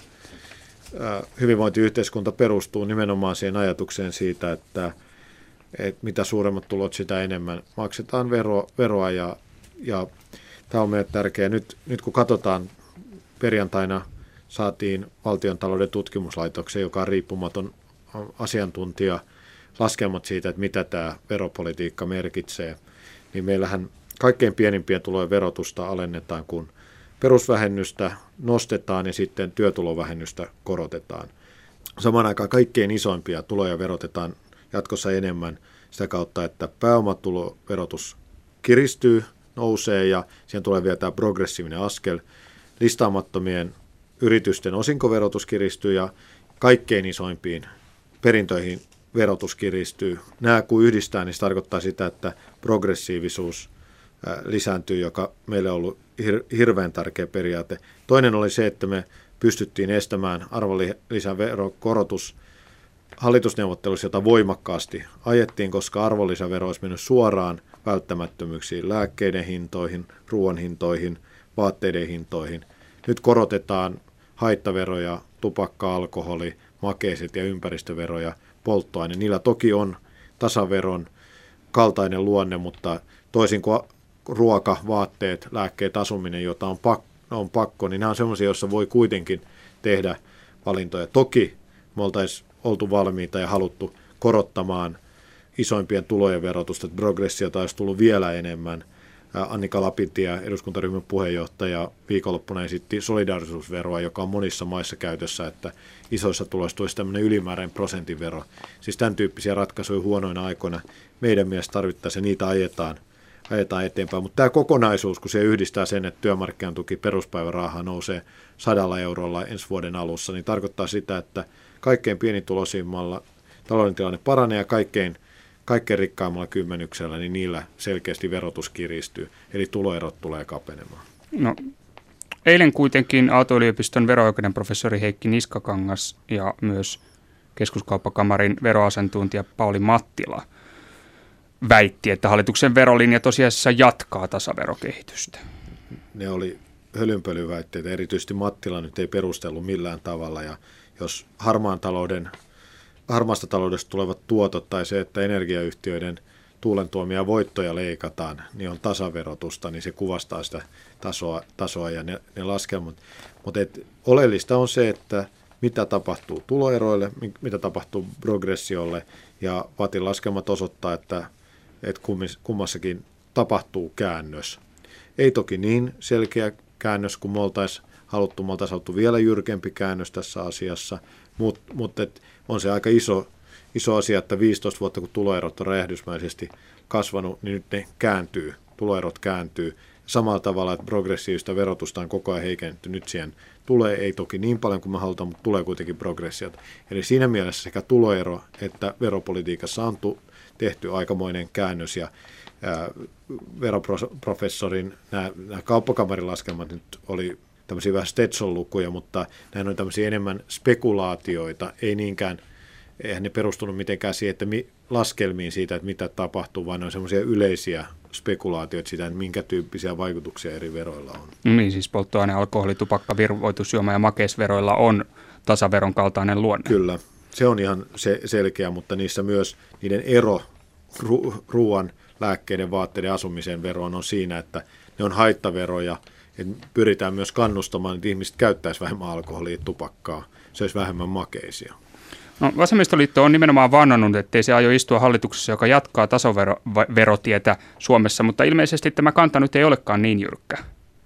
äh, hyvinvointiyhteiskunta perustuu nimenomaan siihen ajatukseen siitä, että, että mitä suuremmat tulot, sitä enemmän maksetaan vero, veroa ja, ja tämä on meille tärkeää. Nyt, nyt kun katsotaan, perjantaina saatiin Valtiontalouden tutkimuslaitoksen, joka on riippumaton asiantuntija, laskelmat siitä, että mitä tämä veropolitiikka merkitsee, niin meillähän kaikkein pienimpien tulojen verotusta alennetaan, kun perusvähennystä nostetaan ja sitten työtulovähennystä korotetaan. Samaan aikaan kaikkein isoimpia tuloja verotetaan jatkossa enemmän sitä kautta, että pääomatuloverotus kiristyy, nousee ja siihen tulee vielä tämä progressiivinen askel. Listaamattomien yritysten osinkoverotus kiristyy ja kaikkein isoimpiin perintöihin verotus kiristyy. Nämä kun yhdistää, niin se tarkoittaa sitä, että progressiivisuus lisääntyy, joka meille on ollut hir- hirveän tärkeä periaate. Toinen oli se, että me pystyttiin estämään arvonlisäveron korotus hallitusneuvottelussa, jota voimakkaasti ajettiin, koska arvonlisävero olisi mennyt suoraan välttämättömyyksiin, lääkkeiden hintoihin, ruoan hintoihin, vaatteiden hintoihin. Nyt korotetaan haittaveroja, tupakka, alkoholi, makeiset ja ympäristöveroja, polttoaine. Niillä toki on tasaveron kaltainen luonne, mutta toisin kuin ruoka, vaatteet, lääkkeet, asuminen, jota on pakko, on pakko niin nämä on sellaisia, joissa voi kuitenkin tehdä valintoja. Toki me oltaisiin oltu valmiita ja haluttu korottamaan isoimpien tulojen verotusta, että progressiota olisi tullut vielä enemmän. Annika Lapintie, eduskuntaryhmän puheenjohtaja, viikonloppuna esitti solidaarisuusveroa, joka on monissa maissa käytössä, että isoissa tuloissa tulisi tämmöinen ylimääräinen prosentinvero. Siis tämän tyyppisiä ratkaisuja huonoina aikoina meidän mielestä tarvittaisiin ja niitä ajetaan, ajetaan eteenpäin. Mutta tämä kokonaisuus, kun se yhdistää sen, että työmarkkinatuki peruspäiväraha nousee sadalla eurolla ensi vuoden alussa, niin tarkoittaa sitä, että kaikkein pienituloisimmalla talouden tilanne paranee ja kaikkein Kaikkein rikkaimmalla kymmenyksellä, niin niillä selkeästi verotus kiristyy, eli tuloerot tulee kapenemaan. No, eilen kuitenkin Aalto-yliopiston vero-oikeuden professori Heikki Niskakangas ja myös Keskuskauppakamarin veroasiantuntija Pauli Mattila väitti, että hallituksen verolinja tosiasiassa jatkaa tasaverokehitystä. Ne oli hölynpölyväitteitä, erityisesti Mattila nyt ei perustellut millään tavalla, ja jos harmaan talouden Harmaasta taloudesta tulevat tuotot tai se, että energiayhtiöiden tuulen tuomia voittoja leikataan, niin on tasaverotusta, niin se kuvastaa sitä tasoa, tasoa ja ne, ne laskelmat. Mutta oleellista on se, että mitä tapahtuu tuloeroille, mitä tapahtuu progressiolle, ja Vatin laskelmat osoittaa, että, että kummassakin tapahtuu käännös. Ei toki niin selkeä käännös, kun me oltaisiin haluttu, me oltaisiin haluttu vielä jyrkempi käännös tässä asiassa, mutta mut on se aika iso, iso asia, että viisitoista vuotta kun tuloerot on räjähdysmäisesti kasvanut, niin nyt ne kääntyy, tuloerot kääntyy. Samalla tavalla, että progressiivista verotusta on koko ajan heikennetty, nyt siihen tulee, ei toki niin paljon kuin me halutaan, mutta tulee kuitenkin progressiota. Eli siinä mielessä sekä tuloero että veropolitiikassa on tehty aikamoinen käännös, ja ää, veroprofessorin nämä, nämä kauppakamarin laskelmat nyt oli tämmöisiä vähän Stetson-lukuja, mutta nämä on tämmöisiä enemmän spekulaatioita, ei niinkään, eihän ne perustunut mitenkään siihen, että mi, laskelmiin siitä, että mitä tapahtuu, vaan ne on semmoisia yleisiä spekulaatioita siitä, että minkä tyyppisiä vaikutuksia eri veroilla on. Niin siis polttoaine, alkoholi, tupakka, virvoitusjuoma ja makeisveroilla on tasaveron kaltainen luonne. Kyllä, se on ihan se, selkeä, mutta niissä myös niiden ero ru, ruoan, lääkkeiden, vaatteiden, asumisen veroon on siinä, että ne on haittaveroja. Että pyritään myös kannustamaan, että ihmiset käyttäisivät vähemmän alkoholia, tupakkaa, söisi vähemmän makeisia. No, Vasemmistoliitto on nimenomaan vannonut, ettei se aio istua hallituksessa, joka jatkaa tasaverotietä Suomessa, mutta ilmeisesti tämä kanta nyt ei olekaan niin jyrkkä.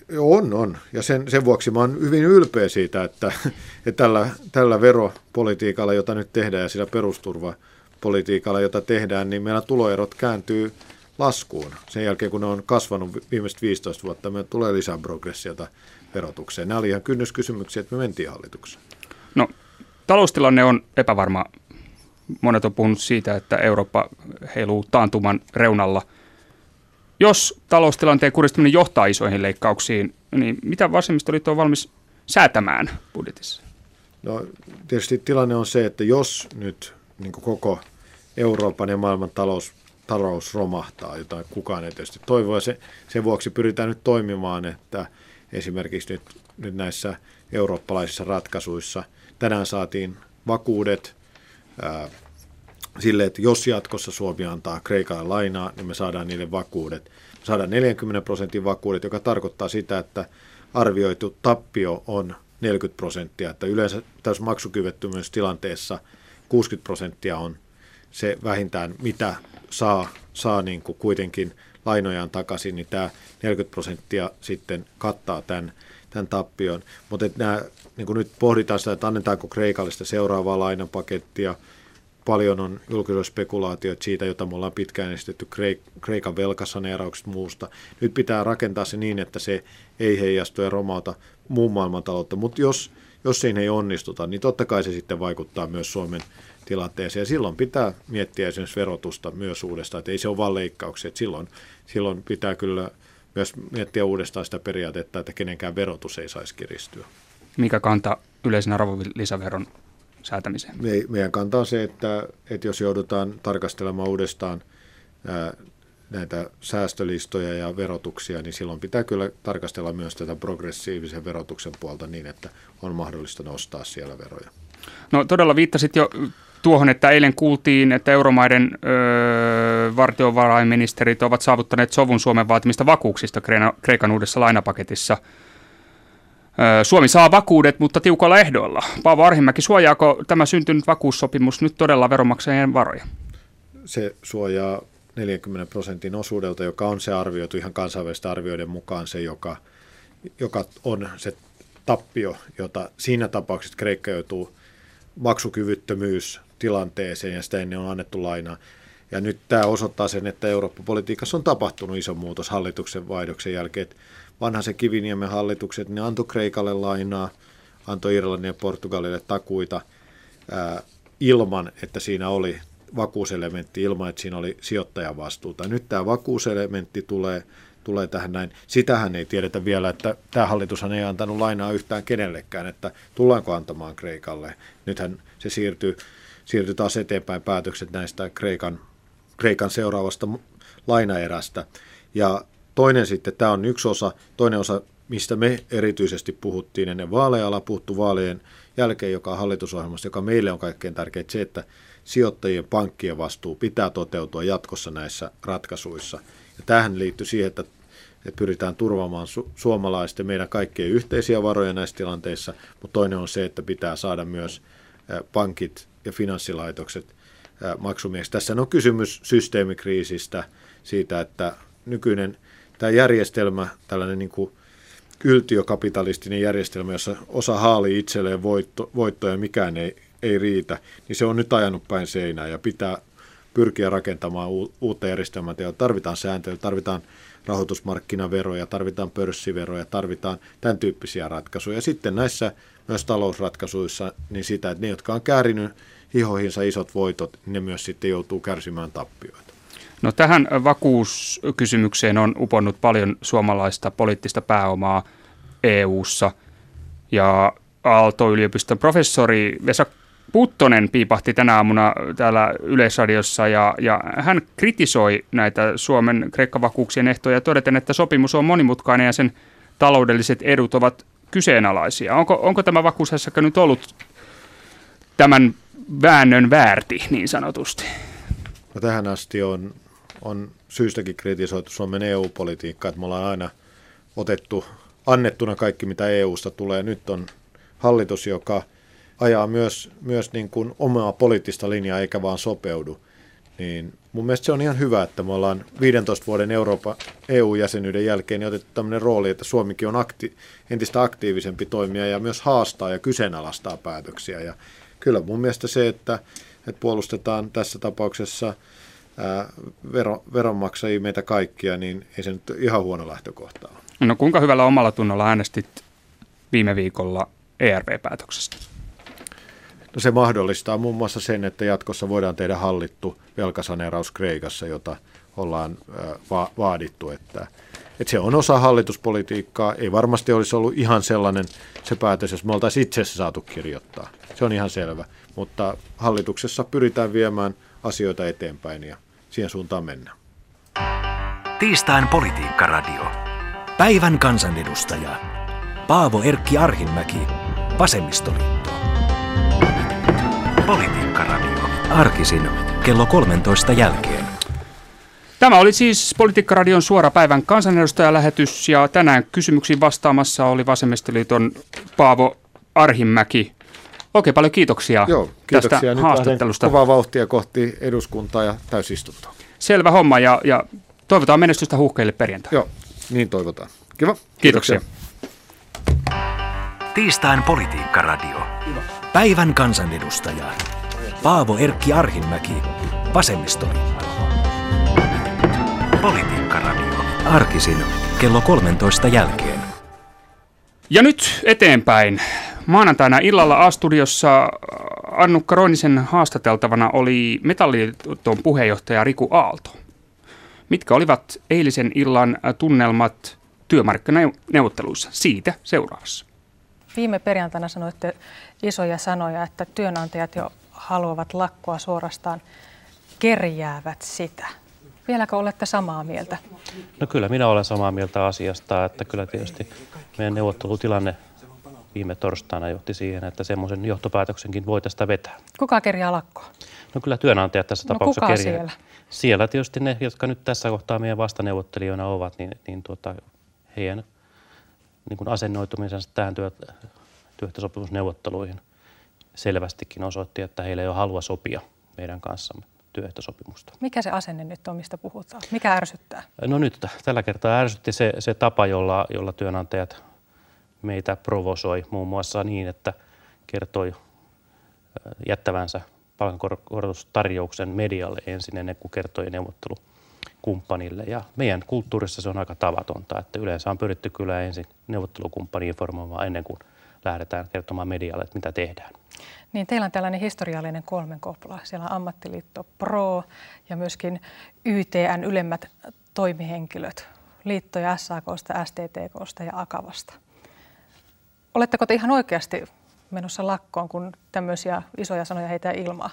On, on. Ja sen, sen vuoksi mä oon hyvin ylpeä siitä, että, että tällä, tällä veropolitiikalla, jota nyt tehdään, ja sillä perusturvapolitiikalla, jota tehdään, niin meillä tuloerot kääntyy laskuun. Sen jälkeen, kun ne on kasvanut viimeiset viisitoista vuotta, meillä tulee lisää progressiota verotukseen. Nämä oli ihan kynnyskysymyksiä, että me mentiin hallitukseen. No, taloustilanne on epävarma. Monet on puhunut siitä, että Eurooppa heiluu taantuman reunalla. Jos taloustilanteen kuristaminen johtaa isoihin leikkauksiin, niin mitä vasemmistoliitto on valmis säätämään budjetissa? No, tietysti tilanne on se, että jos nyt niin koko Euroopan ja maailman talous, talous romahtaa, jota kukaan ei tietysti toivo, ja se, sen vuoksi pyritään nyt toimimaan, että esimerkiksi nyt, nyt näissä eurooppalaisissa ratkaisuissa tänään saatiin vakuudet ää, sille, että jos jatkossa Suomi antaa Kreikalle lainaa, niin me saadaan niille vakuudet. Me saadaan neljänkymmenen prosentin vakuudet, joka tarkoittaa sitä, että arvioitu tappio on neljäkymmentä prosenttia, että yleensä tässä maksukyvyttömyystilanteessa kuusikymmentä prosenttia on se vähintään, mitä saa, saa niin kuin kuitenkin lainojaan takaisin, niin tämä neljäkymmentä prosenttia sitten kattaa tämän, tämän tappion. Mutta nämä, niin kuin nyt pohditaan sitä, että annetaanko Kreikalle sitä seuraavaa lainapakettia. Paljon on julkisuudessa spekulaatioita siitä, jota me ollaan pitkään esitetty Kreikan velkasaneerauksesta muusta. Nyt pitää rakentaa se niin, että se ei heijastu ja romauta muun maailman taloutta. Mutta jos, jos siinä ei onnistuta, niin totta kai se sitten vaikuttaa myös Suomen tilanteeseen. Ja silloin pitää miettiä esimerkiksi verotusta myös uudestaan, että ei se ole vain leikkauksia. Silloin, silloin pitää kyllä myös miettiä uudestaan sitä periaatetta, että kenenkään verotus ei saisi kiristyä. Mikä kanta yleisen arvonlisäveron säätämiseen? Me, meidän kanta on se, että, että jos joudutaan tarkastelemaan uudestaan ää, näitä säästölistoja ja verotuksia, niin silloin pitää kyllä tarkastella myös tätä progressiivisen verotuksen puolta niin, että on mahdollista nostaa siellä veroja. No todella viittasit jo tuohon, että eilen kuultiin, että euromaiden öö, valtiovarainministerit ovat saavuttaneet sovun Suomen vaatimista vakuuksista Kreikan uudessa lainapaketissa. Öö, Suomi saa vakuudet, mutta tiukalla ehdoilla. Paavo Arhinmäki, suojaako tämä syntynyt vakuussopimus nyt todella veronmaksajien varoja? Se suojaa neljänkymmenen prosentin osuudelta, joka on se arvioitu ihan kansainvälisten arvioiden mukaan se, joka, joka on se tappio, jota siinä tapauksessa Kreikka joutuu maksukyvyttömyystilanteeseen ja sitä ennen on annettu lainaa. Ja nyt tämä osoittaa sen, että Eurooppa-politiikassa on tapahtunut iso muutos hallituksen vaihdoksen jälkeen. Vanhasen Kiviniemen hallitukset, ne antoi Kreikalle lainaa, antoi Irlannille ja Portugalille takuita ää, ilman, että siinä oli vakuuselementti, ilman, että siinä oli sijoittajan vastuuta. Nyt tämä vakuuselementti tulee, tulee tähän näin. Sitähän ei tiedetä vielä, että tämä hallitushan ei antanut lainaa yhtään kenellekään, että tullaanko antamaan Kreikalle. Nythän se siirtyy, siirtyy taas eteenpäin päätökset näistä Kreikan, Kreikan seuraavasta lainaerästä. Ja toinen sitten, tämä on yksi osa, toinen osa, mistä me erityisesti puhuttiin ennen vaaleja, ollaan puhuttu vaalien jälkeen, joka on hallitusohjelmassa, joka meille on kaikkein tärkeintä se, että sijoittajien pankkien vastuu pitää toteutua jatkossa näissä ratkaisuissa. Ja tähän liittyy siihen, että, että pyritään turvaamaan su- suomalaisten meidän kaikkien yhteisiä varoja näissä tilanteissa, mutta toinen on se, että pitää saada myös pankit ja finanssilaitokset maksumieheksi. Tässä on kysymys systeemikriisistä, siitä, että nykyinen tämä järjestelmä, tällainen niin kuin yltiökapitalistinen järjestelmä, jossa osa haalii itselleen voitto, voittoja ja mikään ei, ei riitä, niin se on nyt ajanut päin seinää ja pitää pyrkiä rakentamaan uutta järjestelmää. Tarvitaan sääntelyä, tarvitaan rahoitusmarkkinaveroja, tarvitaan pörssiveroja, tarvitaan tämän tyyppisiä ratkaisuja. Ja sitten näissä myös talousratkaisuissa niin sitä, että ne, jotka on käärinyt hihoihinsa isot voitot, ne myös sitten joutuu kärsimään tappioita. No tähän vakuuskysymykseen on uponnut paljon suomalaista poliittista pääomaa E U:ssa ja Aalto-yliopiston professori Vesa Puttonen piipahti tänä aamuna täällä Yleisradiossa ja, ja hän kritisoi näitä Suomen Kreikka-vakuuksien ehtoja todeten, että sopimus on monimutkainen ja sen taloudelliset edut ovat kyseenalaisia. Onko, onko tämä vakuusasiakka nyt ollut tämän väännön väärti niin sanotusti? No tähän asti on, on syystäkin kritisoitu Suomen E U-politiikkaa, että me ollaan aina otettu annettuna kaikki, mitä E U:sta tulee. Nyt on hallitus, joka ajaa myös, myös niin kuin omaa poliittista linjaa eikä vaan sopeudu niin mun mielestä se on ihan hyvä, että me ollaan viidentoista vuoden Euroopan E U-jäsenyyden jälkeen niin otettu tämmöinen rooli, että Suomikin on akti- entistä aktiivisempi toimija ja myös haastaa ja kyseenalaistaa päätöksiä. Ja kyllä mun mielestä se, että, että puolustetaan tässä tapauksessa ää, vero, veronmaksajia meitä kaikkia, niin ei se nyt ihan huono lähtökohta ole. No kuinka hyvällä omalla tunnolla äänestit viime viikolla E R V-päätöksestä? No se mahdollistaa muun muassa sen, että jatkossa voidaan tehdä hallittu velkasaneeraus Kreikassa, jota ollaan va- vaadittu. Että, että se on osa hallituspolitiikkaa. Ei varmasti olisi ollut ihan sellainen se päätös, jos me oltaisiin itse asiassa saatu kirjoittaa. Se on ihan selvä. Mutta hallituksessa pyritään viemään asioita eteenpäin ja siihen suuntaan mennään. Tiistain politiikkaradio. Päivän kansanedustaja Paavo Erkki Arhinmäki, Vasemmistoliitto. Politiikkaradio. Arkisin kello kolmentoista jälkeen. Tämä oli siis Politiikkaradion suora päivän kansanedustajalähetys ja tänään kysymyksiin vastaamassa oli Vasemmistoliiton Paavo Arhinmäki. Oikein paljon kiitoksia, Joo, kiitoksia. tästä Nyt haastattelusta. Kovaa vauhtia kohti eduskuntaa ja täysistuntoa. Selvä homma ja, ja toivotaan menestystä huuhkeille perjantaina. Joo, niin toivotaan. Kiva. Kiitoksia. Tiistain Politiikkaradio. Päivän kansanedustaja Paavo Erkki Arhinmäki, Vasemmistoliitto. Politiikkaradio. Arkisin kello kolmentoista jälkeen. Ja nyt eteenpäin. Maanantaina illalla A-studiossa Annukka Roinisen haastateltavana oli Metalliliiton puheenjohtaja Riku Aalto. Mitkä olivat eilisen illan tunnelmat työmarkkinaneuvotteluissa? Siitä seuraavassa. Viime perjantaina sanoitte isoja sanoja, että työnantajat jo haluavat lakkoa, suorastaan kerjäävät sitä. Vieläkö olette samaa mieltä? No kyllä minä olen samaa mieltä asiasta, että kyllä tietysti meidän neuvottelutilanne viime torstaina johti siihen, että semmoisen johtopäätöksenkin voi tästä vetää. Kuka kerjää lakkoa? No kyllä työnantajat tässä no, tapauksessa kuka kerjää. siellä? Siellä tietysti ne, jotka nyt tässä kohtaa meidän vastaneuvottelijoina ovat, niin, niin tuota, heidän niin kuin asennoitumisensa tähän työ, työehtosopimusneuvotteluihin selvästikin osoitti, että heillä ei ole halua sopia meidän kanssamme työehtosopimusta. Mikä se asenne nyt on, mistä puhutaan? Mikä ärsyttää? No nyt tällä kertaa ärsytti se, se tapa, jolla, jolla työnantajat meitä provosoi muun muassa niin, että kertoi jättävänsä palkankorotustarjouksen medialle ensin ennen kuin kertoi neuvottelukumppanille. Ja meidän kulttuurissa se on aika tavatonta, että yleensä on pyritty kyllä ensin neuvottelukumppani informoimaan ennen kuin lähdetään kertomaan medialle, että mitä tehdään. Niin teillä on tällainen historiallinen kolmenkopla. Siellä on ammattiliitto Pro ja myöskin Y T N ylemmät toimihenkilöt, liittoja S A K:sta, S T T K:sta ja Akavasta. Oletteko te ihan oikeasti menossa lakkoon, kun tämmöisiä isoja sanoja heitä ilmaa?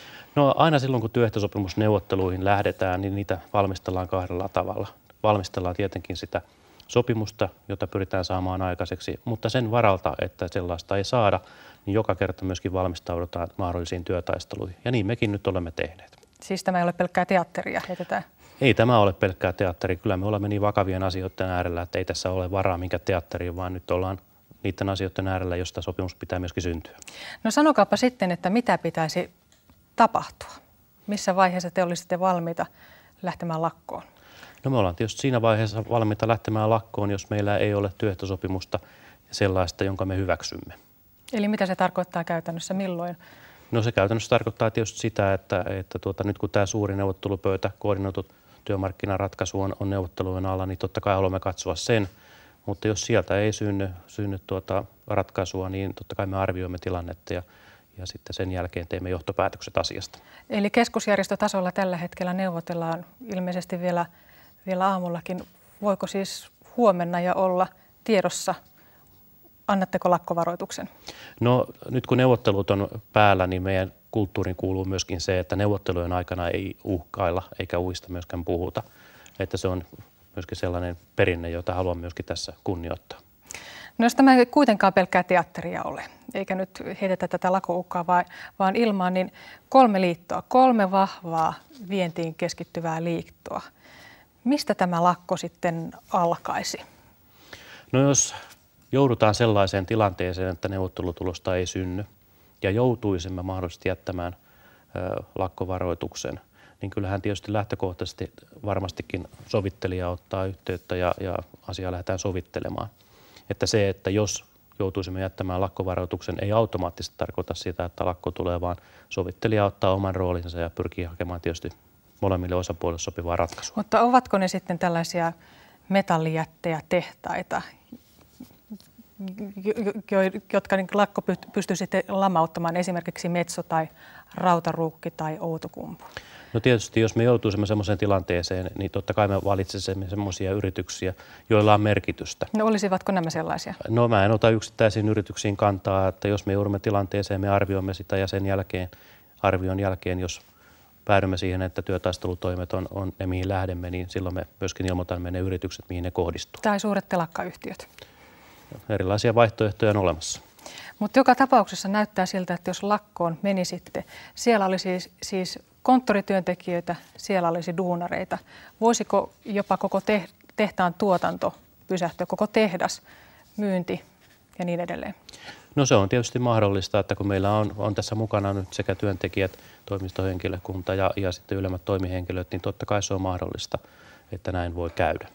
No aina silloin, kun työehtosopimusneuvotteluihin lähdetään, niin niitä valmistellaan kahdella tavalla. Valmistellaan tietenkin sitä sopimusta, jota pyritään saamaan aikaiseksi, mutta sen varalta, että sellaista ei saada, niin joka kerta myöskin valmistaudutaan mahdollisiin työtaisteluihin. Ja niin mekin nyt olemme tehneet. Siis tämä ei ole pelkkää teatteria, jätetään? Ei tämä ole pelkkää teatteria. Kyllä me olemme niin vakavien asioiden äärellä, että ei tässä ole varaa minkä teatteriin, vaan nyt ollaan niiden asioiden äärellä, josta sopimus pitää myöskin syntyä. No sanokaapa sitten, että mitä pitäisi tapahtua? Missä vaiheessa te olisitte valmiita lähtemään lakkoon? No me ollaan tietysti siinä vaiheessa valmiita lähtemään lakkoon, jos meillä ei ole työehtosopimusta sellaista, jonka me hyväksymme. Eli mitä se tarkoittaa käytännössä? Milloin? No se käytännössä tarkoittaa tietysti sitä, että, että tuota, nyt kun tämä suuri neuvottelupöytä, koordinoitu työmarkkinaratkaisu on, on neuvottelujen alla, niin totta kai haluamme katsoa sen. Mutta jos sieltä ei synny, synny tuota ratkaisua, niin totta kai me arvioimme tilannetta ja, ja sitten sen jälkeen teemme johtopäätökset asiasta. Eli keskusjärjestötasolla tällä hetkellä neuvotellaan ilmeisesti vielä, vielä aamullakin. Voiko siis huomenna jo olla tiedossa? Annatteko lakkovaroituksen? No nyt kun neuvottelut on päällä, niin meidän kulttuuriin kuuluu myöskin se, että neuvottelujen aikana ei uhkailla eikä uhista myöskään puhuta. Että se on myöskin sellainen perinne, jota haluan myöskin tässä kunnioittaa. No jos tämä ei kuitenkaan pelkkää teatteria ole, eikä nyt heitetä tätä lakouhkaa vaan ilmaan, niin kolme liittoa, kolme vahvaa vientiin keskittyvää liittoa. Mistä tämä lakko sitten alkaisi? No jos joudutaan sellaiseen tilanteeseen, että neuvottelutulosta ei synny ja joutuisimme mahdollisesti jättämään ö, lakkovaroituksen, niin kyllähän tietysti lähtökohtaisesti varmastikin sovittelija ottaa yhteyttä ja, ja asiaa lähdetään sovittelemaan. Että se, että jos joutuisimme jättämään lakkovaroituksen, ei automaattisesti tarkoita sitä, että lakko tulee, vaan sovittelija ottaa oman roolinsa ja pyrkii hakemaan tietysti molemmille osapuolille sopivaa ratkaisua. Mutta ovatko ne sitten tällaisia metallijättejä tehtaita, jotka niin lakko pystyy sitten lamauttamaan, esimerkiksi Metso tai Rautaruukki tai Outokumpu? No tietysti, jos me joutuisimme semmoiseen tilanteeseen, niin totta kai me valitsisimme semmoisia yrityksiä, joilla on merkitystä. No olisivatko nämä sellaisia? No mä en ota yksittäisiin yrityksiin kantaa, että jos me joudumme tilanteeseen, me arvioimme sitä ja sen jälkeen, arvion jälkeen, jos päädymme siihen, että työtaistelutoimet on, on ne, mihin lähdemme, niin silloin me myöskin ilmoitamme ne yritykset, mihin ne kohdistuu. Tai suuret telakkayhtiöt. Erilaisia vaihtoehtoja on olemassa. Mutta joka tapauksessa näyttää siltä, että jos lakkoon menisitte, siellä olisi siis, siis konttorityöntekijöitä, siellä olisi duunareita. Voisiko jopa koko tehtaan tuotanto pysähtyä, koko tehdas, myynti ja niin edelleen? No se on tietysti mahdollista, että kun meillä on, on tässä mukana nyt sekä työntekijät, toimistohenkilökunta ja, ja sitten ylemmät toimihenkilöt, niin totta kai se on mahdollista, että näin voi käydä.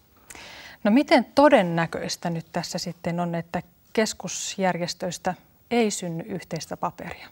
No miten todennäköistä nyt tässä sitten on, että keskusjärjestöistä ei synny yhteistä paperia?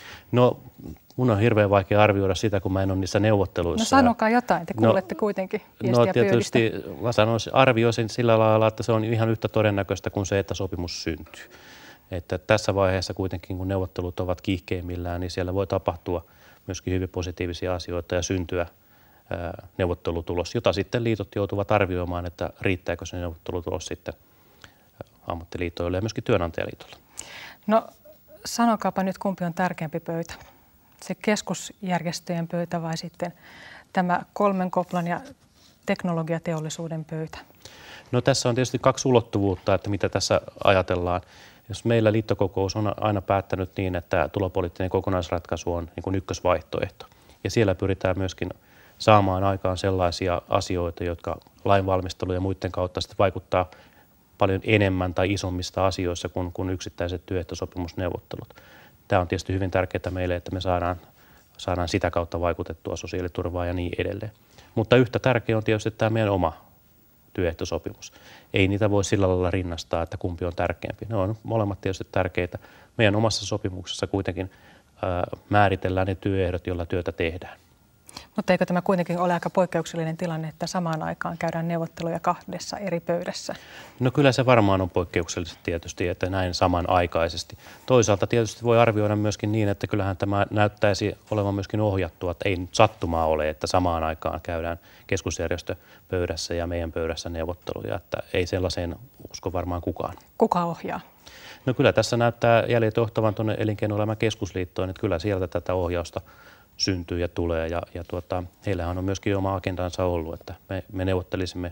No mun on hirveän vaikea arvioida sitä, kun mä en ole niissä neuvotteluissa. No sanokaa jotain, te kuulette no, kuitenkin viestiä No tietysti pöydistä. Mä sanoisin, arvioisin sillä lailla, että se on ihan yhtä todennäköistä kuin se, että sopimus syntyy. Että tässä vaiheessa kuitenkin, kun neuvottelut ovat kiihkeimmillään, niin siellä voi tapahtua myöskin hyvin positiivisia asioita ja syntyä ää, neuvottelutulos, jota sitten liitot joutuvat arvioimaan, että riittääkö se neuvottelutulos sitten ammattiliitoille ja myöskin työnantajaliitolle. No sanokaapa nyt, kumpi on tärkeämpi pöytä? Se keskusjärjestöjen pöytä vai sitten tämä kolmen koplan ja teknologiateollisuuden pöytä? No tässä on tietysti kaksi ulottuvuutta, että mitä tässä ajatellaan. Jos meillä liittokokous on aina päättänyt niin, että tulopoliittinen kokonaisratkaisu on niin kuin ykkösvaihtoehto. Ja siellä pyritään myöskin saamaan aikaan sellaisia asioita, jotka lainvalmistelu ja muiden kautta sitten vaikuttaa paljon enemmän tai isommista asioissa kuin, kuin yksittäiset työehtosopimusneuvottelut. Tämä on tietysti hyvin tärkeää meille, että me saadaan, saadaan sitä kautta vaikutettua sosiaaliturvaa ja niin edelleen. Mutta yhtä tärkeä on tietysti tämä meidän oma työehtosopimus. Ei niitä voi sillä lailla rinnastaa, että kumpi on tärkeämpi. Ne on molemmat tietysti tärkeitä. Meidän omassa sopimuksessa kuitenkin ää, määritellään ne työehdot, joilla työtä tehdään. Mutta eikö tämä kuitenkin ole aika poikkeuksellinen tilanne, että samaan aikaan käydään neuvotteluja kahdessa eri pöydässä? No kyllä se varmaan on poikkeuksellisesti tietysti, että näin samanaikaisesti. Toisaalta tietysti voi arvioida myöskin niin, että kyllähän tämä näyttäisi olevan myöskin ohjattua, että ei nyt sattumaa ole, että samaan aikaan käydään keskusjärjestöpöydässä ja meidän pöydässä neuvotteluja, että ei sellaiseen usko varmaan kukaan. Kuka ohjaa? No kyllä tässä näyttää jäljet johtavan tuonne Elinkeinoelämän keskusliittoon, että kyllä sieltä tätä ohjausta syntyy ja tulee ja, ja tuota, heillähän on myöskin oma agendansa ollut, että me, me neuvottelisimme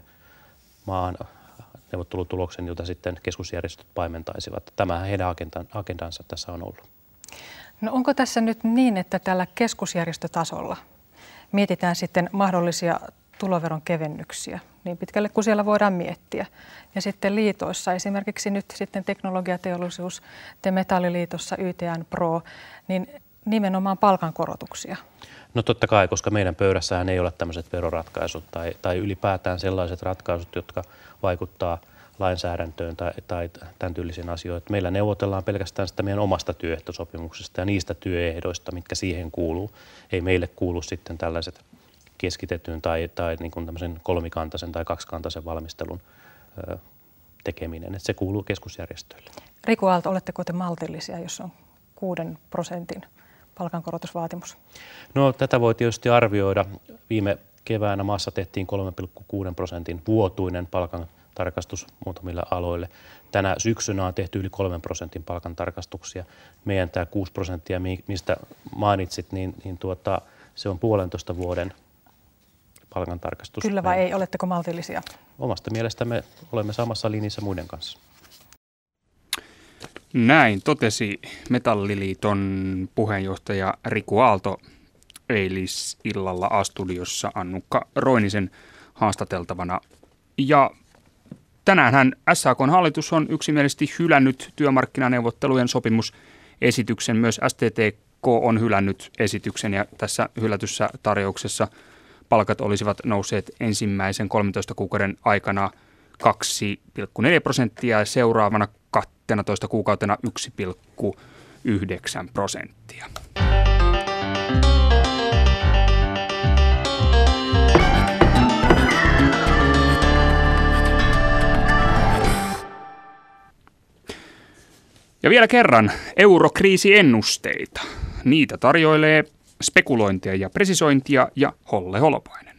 maan neuvottelutuloksen, jota sitten keskusjärjestöt paimentaisivat. Tämähän heidän agendan, agendansa tässä on ollut. No onko tässä nyt niin, että tällä keskusjärjestötasolla mietitään sitten mahdollisia tuloveron kevennyksiä niin pitkälle kuin siellä voidaan miettiä. Ja sitten liitoissa, esimerkiksi nyt sitten teknologiateollisuus, te Metalliliitossa, Y T N Pro, niin nimenomaan palkankorotuksia. No totta kai, koska meidän pöydässähän ei ole tämmöiset veroratkaisut tai, tai ylipäätään sellaiset ratkaisut, jotka vaikuttaa lainsäädäntöön tai, tai tämän tyylisiin asioihin. Meillä neuvotellaan pelkästään sitä meidän omasta työehtosopimuksesta ja niistä työehdoista, mitkä siihen kuuluu. Ei meille kuulu sitten tällaiset keskitetyn tai, tai niin kuin tämmöisen kolmikantaisen tai kaksikantaisen valmistelun ö, tekeminen. Että se kuuluu keskusjärjestöille. Riku Aalto, oletteko te maltillisia, jos on kuuden prosentin palkankorotusvaatimus? No tätä voi tietysti arvioida. Viime keväänä maassa tehtiin kolme pilkku kuusi prosentin vuotuinen palkantarkastus muutamille aloille. Tänä syksynä on tehty yli kolmen prosentin palkantarkastuksia. Meidän tämä kuusi prosenttia, mistä mainitsit, niin, niin tuota, se on puolentoista vuoden palkantarkastus. Kyllä vai ei? Oletteko maltillisia? Omasta mielestämme olemme samassa linjassa muiden kanssa. Näin totesi Metalliliiton puheenjohtaja Riku Aalto eilisillalla A-studiossa Annukka Roinisen haastateltavana. Ja tänäänhän S A K:n hallitus on yksimielisesti hylännyt työmarkkinaneuvottelujen sopimusesityksen. Myös S T T K on hylännyt esityksen ja tässä hylätyssä tarjouksessa palkat olisivat nousseet ensimmäisen kolmentoista kuukauden aikana kaksi pilkku neljä prosenttia ja seuraavana kaksitoista kuukautena yksi pilkku yhdeksän prosenttia. Ja vielä kerran eurokriisiennusteita. Niitä tarjoilee spekulointia ja presisointia ja Holle Holopainen.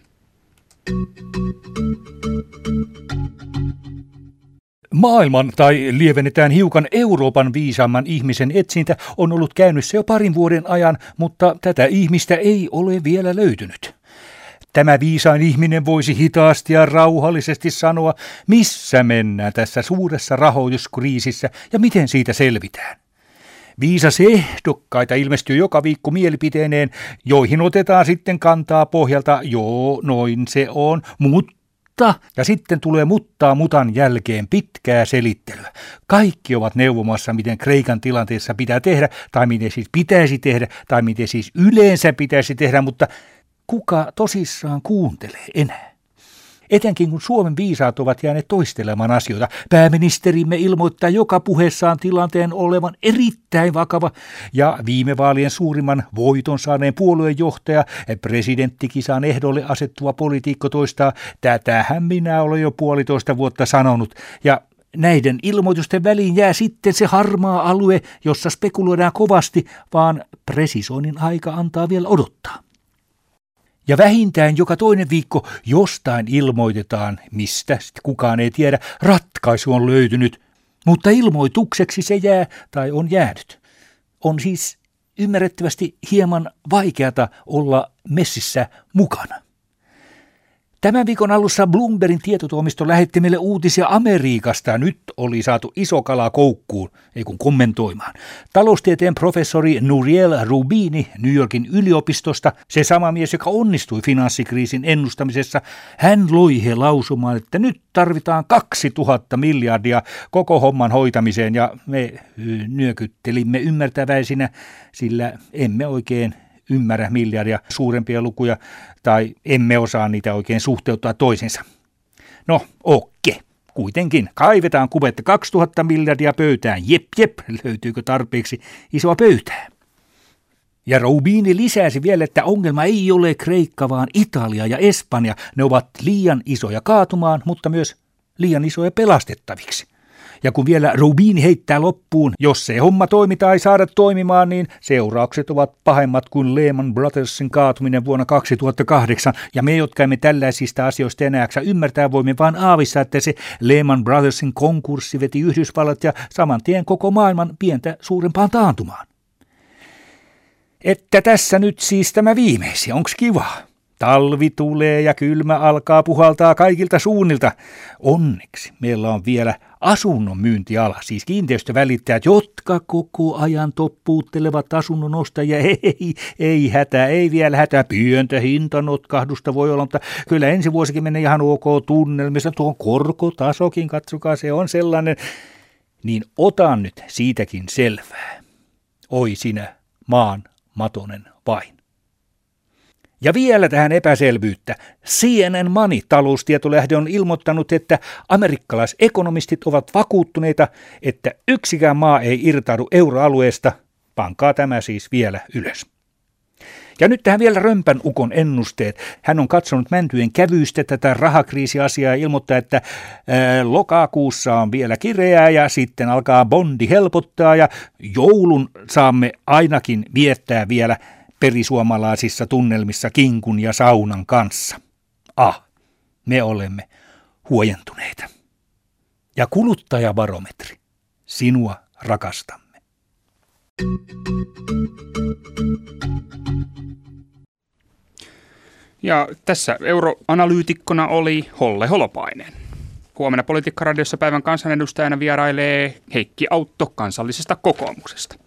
Maailman tai lievennetään hiukan Euroopan viisaamman ihmisen etsintä on ollut käynnissä jo parin vuoden ajan, mutta tätä ihmistä ei ole vielä löytynyt. Tämä viisain ihminen voisi hitaasti ja rauhallisesti sanoa, missä mennään tässä suuressa rahoituskriisissä ja miten siitä selvitään. Viisas ehdokkaita ilmestyy joka viikko mielipiteineen, joihin otetaan sitten kantaa pohjalta, joo, noin se on, mutta, ja sitten tulee muttaa mutan jälkeen pitkää selittelyä. Kaikki ovat neuvomassa, miten Kreikan tilanteessa pitää tehdä, tai miten siis pitäisi tehdä, tai miten siis yleensä pitäisi tehdä, mutta kuka tosissaan kuuntelee enää? Etenkin kun Suomen viisaat ovat jääneet toistelemaan asioita. Pääministerimme ilmoittaa joka puheessaan tilanteen olevan erittäin vakava ja viime vaalien suurimman voiton saaneen puoluejohtaja, presidenttikisaan ehdolle asettuva poliitikko toistaa, tätähän minä olen jo puolitoista vuotta sanonut ja näiden ilmoitusten väliin jää sitten se harmaa alue, jossa spekuloidaan kovasti, vaan presisoinnin aika antaa vielä odottaa. Ja vähintään joka toinen viikko jostain ilmoitetaan, mistä kukaan ei tiedä, ratkaisu on löytynyt, mutta ilmoitukseksi se jää tai on jäänyt. On siis ymmärrettävästi hieman vaikeata olla messissä mukana. Tämän viikon alussa Bloombergin tietotoimisto lähetti meille uutisia Amerikasta. Nyt oli saatu iso kala koukkuun, ei kun kommentoimaan. Taloustieteen professori Nouriel Roubini New Yorkin yliopistosta, se sama mies, joka onnistui finanssikriisin ennustamisessa, hän loi he lausumaan, että nyt tarvitaan kaksituhatta miljardia koko homman hoitamiseen ja me nyökyttelimme ymmärtäväisinä, sillä emme oikein ymmärrä miljardia suurempia lukuja tai emme osaa niitä oikein suhteuttaa toisensa. No, okei. Kuitenkin kaivetaan kuvetta kaksituhatta miljardia pöytään. Jep, jep, löytyykö tarpeeksi isoa pöytää? Ja Roubini lisäsi vielä, että ongelma ei ole Kreikka, vaan Italia ja Espanja. Ne ovat liian isoja kaatumaan, mutta myös liian isoja pelastettaviksi. Ja kun vielä Roubini heittää loppuun, jos se homma toimi tai saada toimimaan, niin seuraukset ovat pahemmat kuin Lehman Brothersin kaatuminen vuonna kaksituhattakahdeksan. Ja me, jotka emme tällaisista asioista enää ymmärtää, voimme vain aavissa, että se Lehman Brothersin konkurssi veti Yhdysvallat ja saman tien koko maailman pientä suurempaan taantumaan. Että tässä nyt siis tämä viimeisin, onks kiva? Talvi tulee ja kylmä alkaa puhaltaa kaikilta suunnilta. Onneksi meillä on vielä asunnon myyntiala, siis kiinteistövälittäjät, jotka koko ajan toppuuttelevat asunnon ostajia. Ei, ei hätä, ei vielä hätä. Pientä hintanotkahdusta voi olla, mutta kyllä ensi vuosikin menee ihan ok tunnelmissa. Tuo korkotasokin, katsokaa, se on sellainen. Niin otan nyt siitäkin selvää. Oi sinä maan matonen vain. Ja vielä tähän epäselvyyttä. C N N Money -taloustietolähde on ilmoittanut, että amerikkalaisekonomistit ovat vakuuttuneita, että yksikään maa ei irtaudu euroalueesta. Pankaa tämä siis vielä ylös. Ja nyt tähän vielä Römpän ukon ennusteet. Hän on katsonut mäntyjen kävyystä tätä rahakriisiasiaa ja ilmoittaa, että ää, lokakuussa on vielä kireää ja sitten alkaa bondi helpottaa ja joulun saamme ainakin viettää vielä perisuomalaisissa tunnelmissa kinkun ja saunan kanssa. Ah, me olemme huojentuneita. Ja kuluttajabarometri, sinua rakastamme. Ja tässä euroanalyytikkona oli Holle Holopainen. Huomenna Politiikka-radiossa päivän kansanedustajana vierailee Heikki Autto Kansallisesta Kokoomuksesta.